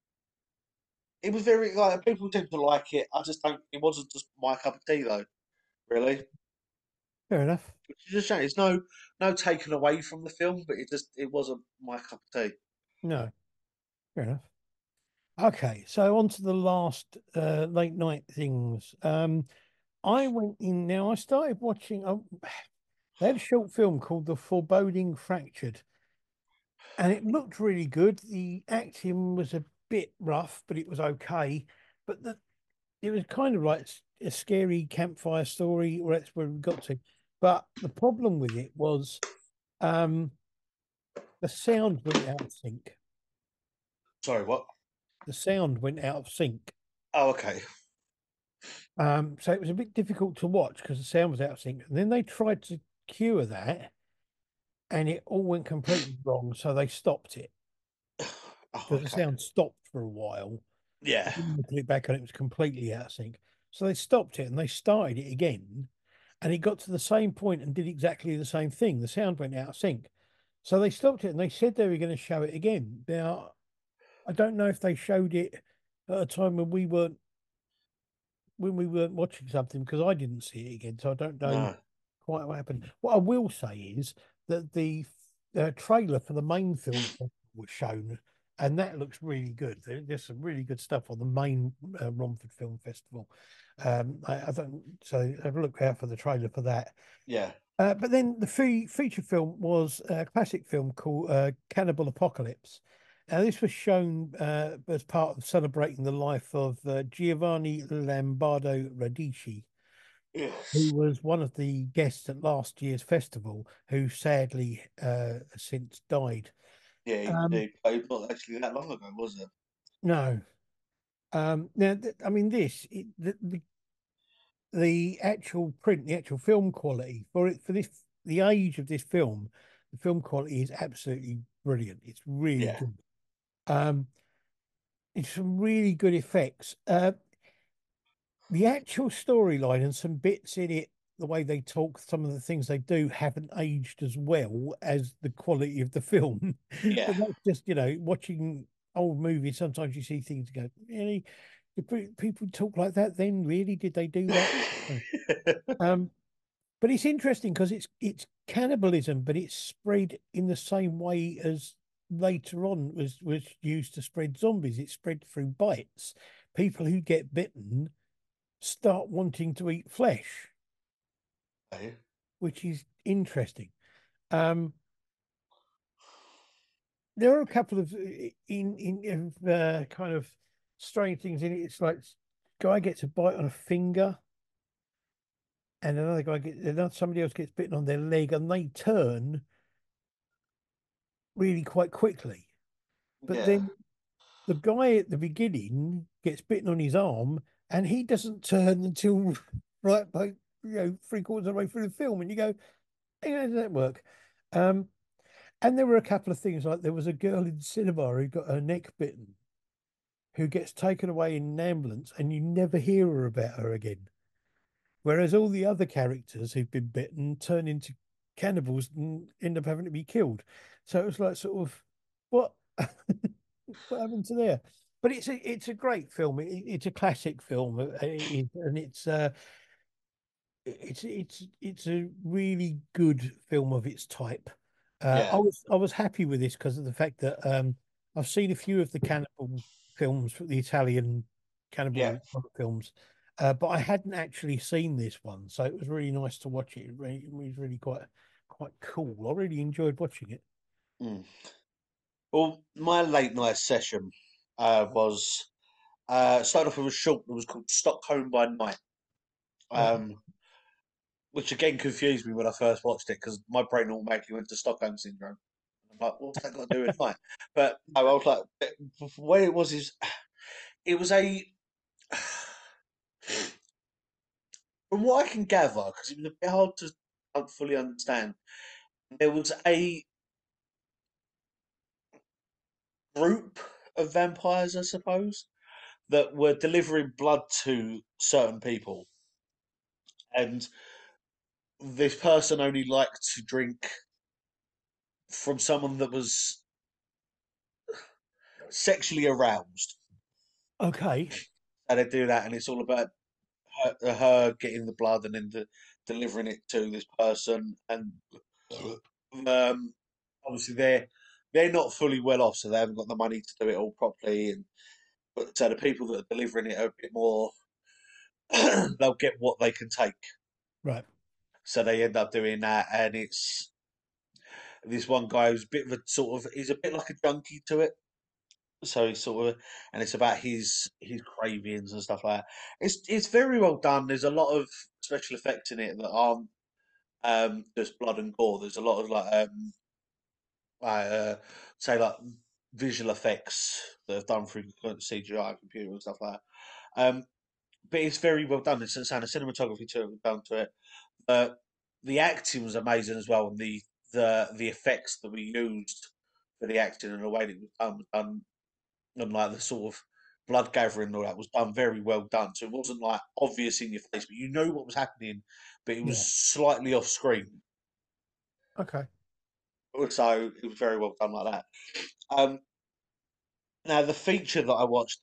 it was very like people tend to like it. I just don't. It wasn't just my cup of tea though, really. Fair enough. Which is a shame. It's no taken away from the film, but it wasn't my cup of tea. No. Fair enough. Okay. So on to the last late night things. I went in now. I started watching. They had a short film called The Foreboding Fractured, and it looked really good. The acting was a bit rough, but it was okay. But it was kind of like a scary campfire story, or that's where we got to. But the problem with it was um, the sound went out of sync. Sorry, what? The sound went out of sync. Oh, okay. So it was a bit difficult to watch because the sound was out of sync. And then they tried to cure that, and it all went completely wrong. So they stopped it Oh, because the okay. sound stopped for a while. Yeah. When they put it back on, it was completely out of sync. So they stopped it and they started it again, and it got to the same point and did exactly the same thing. The sound went out of sync. So they stopped it and they said they were going to show it again. Now, I don't know if they showed it at a time when we weren't watching something because I didn't see it again. So I don't know No. quite what happened. What I will say is that the trailer for the main film was shown, and that looks really good. There's some really good stuff on the main Romford Film Festival. I don't so have a look out for the trailer for that. Yeah. But then the feature film was a classic film called Cannibal Apocalypse. Now, this was shown as part of celebrating the life of Giovanni Lombardo Radici, who Yes. was one of the guests at last year's festival, who sadly has since died. Yeah, Um, not actually that long ago, was it? no. Now, I mean, the actual print, the actual film quality for it for this the age of this film, the film quality is absolutely brilliant. It's really Yeah, good. Um, it's some really good effects. The actual storyline and some bits in it, the way they talk, some of the things they do haven't aged as well as the quality of the film. yeah. But that's just, watching old movies, sometimes you see things and go, really? Did people talk like that then? Really? Did they do that? Um, but it's interesting because it's cannibalism, but it's spread in the same way as later on was used to spread zombies. It's spread through bites. People who get bitten start wanting to eat flesh, Okay. which is interesting. Um, there are a couple of kind of strange things in it. It's like guy gets a bite on a finger, and somebody else gets bitten on their leg, and they turn really quite quickly. But Yeah. then the guy at the beginning gets bitten on his arm, and he doesn't turn until right, like, 3/4 of the way through the film, and you go, hey, how does that work? Um, And there were a couple of things like there was a girl in cinema who got her neck bitten, who gets taken away in an ambulance, and you never hear her about her again. Whereas all the other characters who've been bitten turn into cannibals and end up having to be killed. So it was like sort of what what happened to there? But it's a great film. It's a classic film, and it's a really good film of its type. I Yeah. was happy with this because of the fact that I've seen a few of the cannibal films, the Italian Yeah. cannibal films, but I hadn't actually seen this one, so it was really nice to watch it. It was really quite cool. I really enjoyed watching it. Mm. Well, my late night session was started off with a short that was called Stockholm by Night, Right. um, which again confused me when I first watched it because my brain automatically went to Stockholm syndrome. I'm like, what's that got to do with night? But no, I was like, the way it was is, it was a, from what I can gather, because it was a bit hard to fully understand, there was a group of vampires, I suppose, that were delivering blood to certain people. And this person only liked to drink from someone that was sexually aroused. Okay. And they do that, and it's all about her getting the blood and then delivering it to this person. And um, obviously, they're not fully well off, so they haven't got the money to do it all properly. And but the people that are delivering it are a bit more. They'll get what they can take, Right. so they end up doing that. And it's this one guy who's a bit of a sort of he's a bit like a junkie to it. So he's sort of, and it's about his cravings and stuff like that. It's very well done. There's a lot of special effects in it that aren't just blood and gore. There's a lot of like say like visual effects that are done through CGI computer and stuff like that. But it's very well done. It's and the cinematography to it done to it. Uh, the acting was amazing as well, and the effects that we used for the acting and the way that it was done and like the sort of blood gathering and all that was done very well done. So it wasn't like obvious in your face, but you know what was happening, but it was Yeah. slightly off screen. Okay. So it was very well done like that. Um, Now the feature that I watched,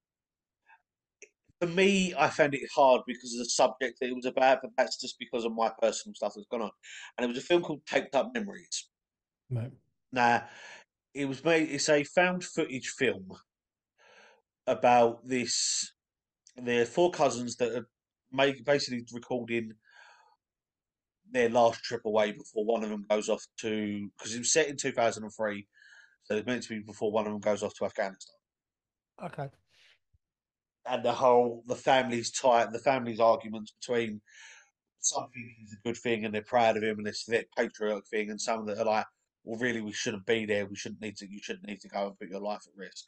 for me, I found it hard because of the subject that it was about, but that's just because of my personal stuff that's gone on. And it was a film called Taped Up Memories. Right. Now it was made. It's a found footage film about this. There are four cousins that are basically recording their last trip away before one of them goes off to because it was set in 2003, so it's meant to be before one of them goes off to Afghanistan. Okay. And the family's tight, the family's arguments between some think he's a good thing and they're proud of him and it's their patriotic thing, and some that are like, well, really, we shouldn't be there. You shouldn't need to go and put your life at risk.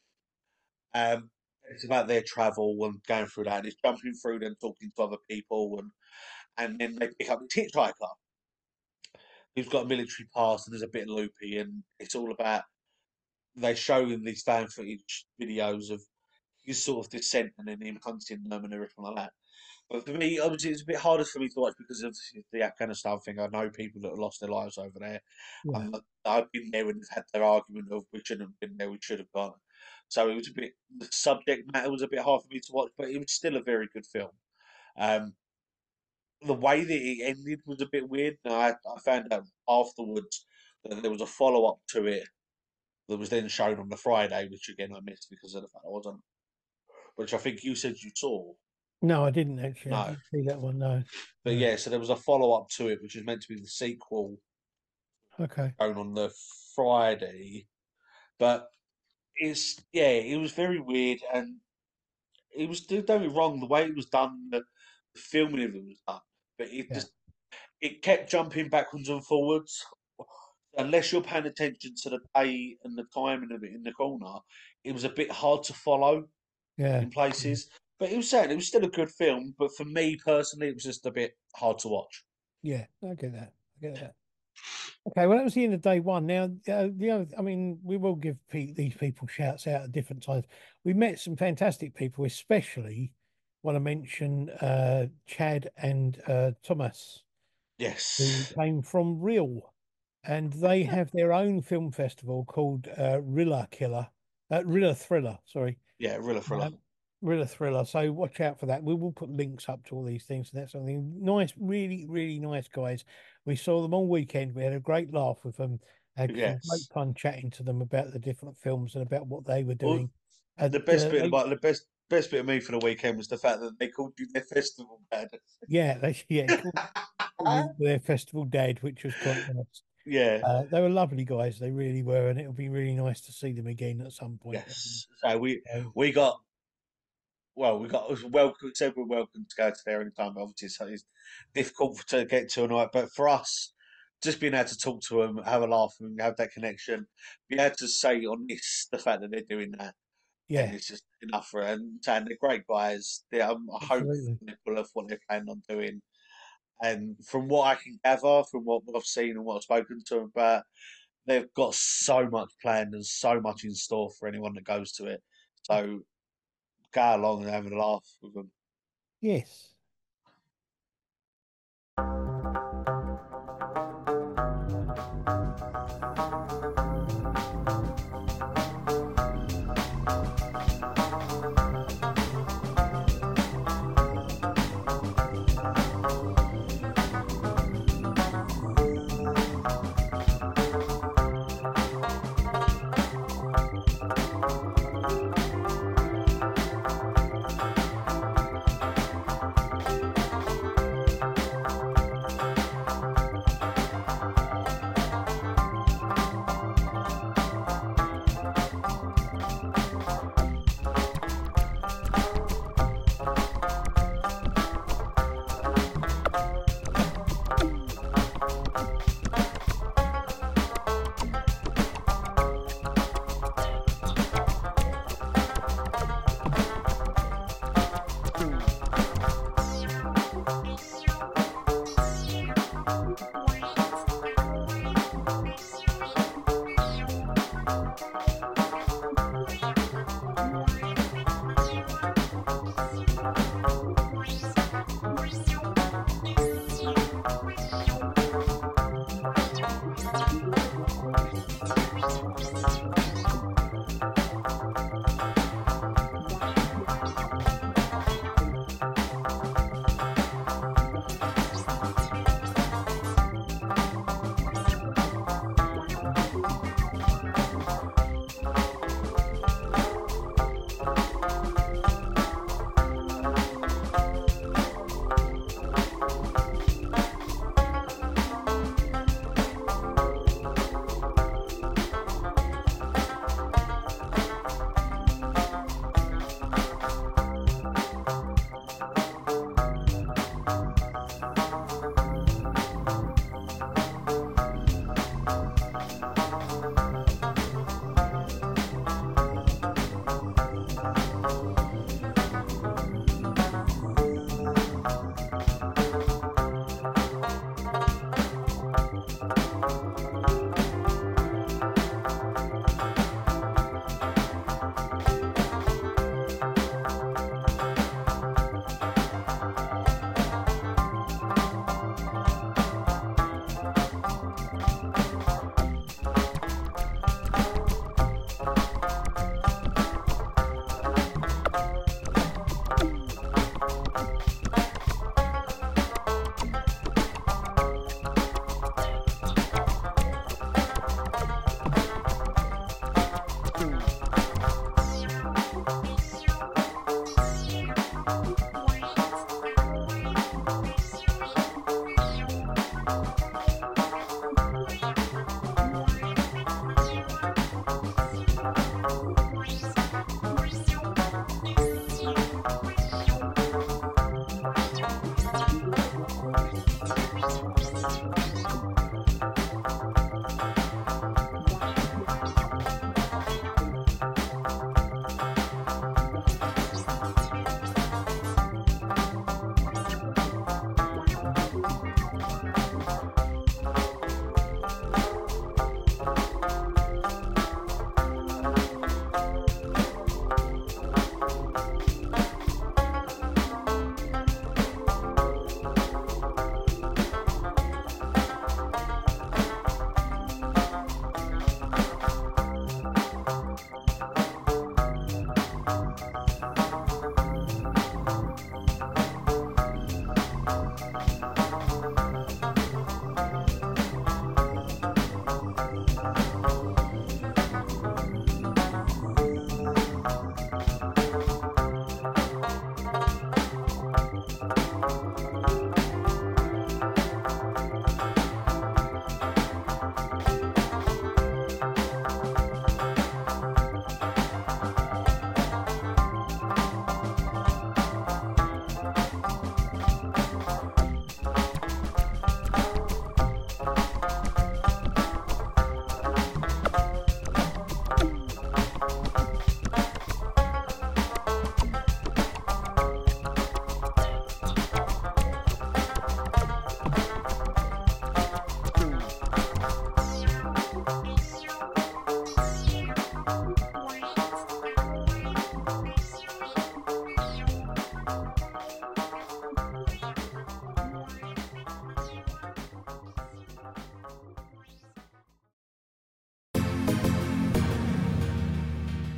It's about their travel and going through that. And it's jumping through them, talking to other people, and then they pick up the hitchhiker who's got a military past and is a bit loopy, and it's all about they show him these fan footage videos of his sort of descent and then him hunting them and everything like that. But for me, obviously, it's a bit harder for me to watch because of the Afghanistan thing. I know people that have lost their lives over there. Yeah. I've been there and they've had their argument of we shouldn't have been there, we should have gone. So it was a bit, the subject matter was a bit hard for me to watch, but it was still a very good film. Um, the way that it ended was a bit weird. Now, I found out afterwards that there was a follow up to it that was then shown on the Friday, which again I missed because of the fact I wasn't, which I think you said you saw. No, I didn't actually. I No. didn't see that one. No. But yeah, so there was a follow up to it, which is meant to be the sequel. Okay. Shown on the Friday, but it was very weird, and it was, don't get me wrong, the way it was done, the filming of it was done, but it kept jumping backwards and forwards. Unless you're paying attention to the day and the timing of it in the corner, it was a bit hard to follow in places. But it was still a good film. But for me personally, it was just a bit hard to watch. Yeah, I get that. Okay, well, that was the end of day one. Now, the other, I mean, we will give these people shouts out at different times. We met some fantastic people, especially want to mention Chad and Thomas. Yes. Who came from Real. And they have their own film festival called Rilla Thriller, sorry. Yeah, Rilla Thriller. Rilla Thriller. So watch out for that. We will put links up to all these things and that's something nice, really, really nice guys. We saw them all weekend. We had a great laugh with them. Had some great fun chatting to them about the different films and about what they were doing. Well, the best bit of me for the weekend was the fact that they called you their festival dad. Yeah, called their festival dad, which was quite nice. Yeah, they were lovely guys. They really were, and it'll be really nice to see them again at some point. Yes. So we got welcome. Said we're welcome to go to there anytime. Obviously, so it's difficult to get to a night, but for us, just being able to talk to them, have a laugh, and have that connection, be able to say on this the fact that they're doing that, and it's just enough for them. And they're great guys. I hope they pull off what they're planning on doing. And from what I can gather, from what I've seen and what I've spoken to them about, they've got so much planned and so much in store for anyone that goes to it. So go along and have a laugh with them. Yes.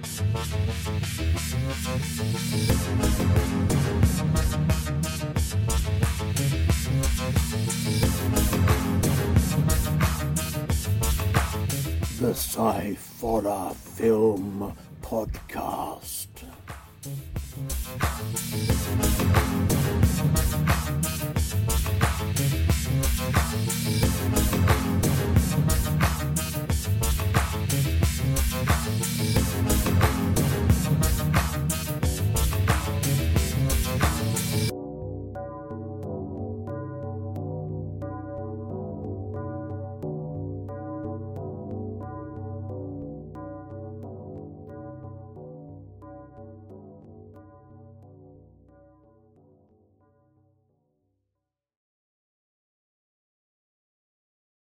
The Sci-Fi Film Podcast.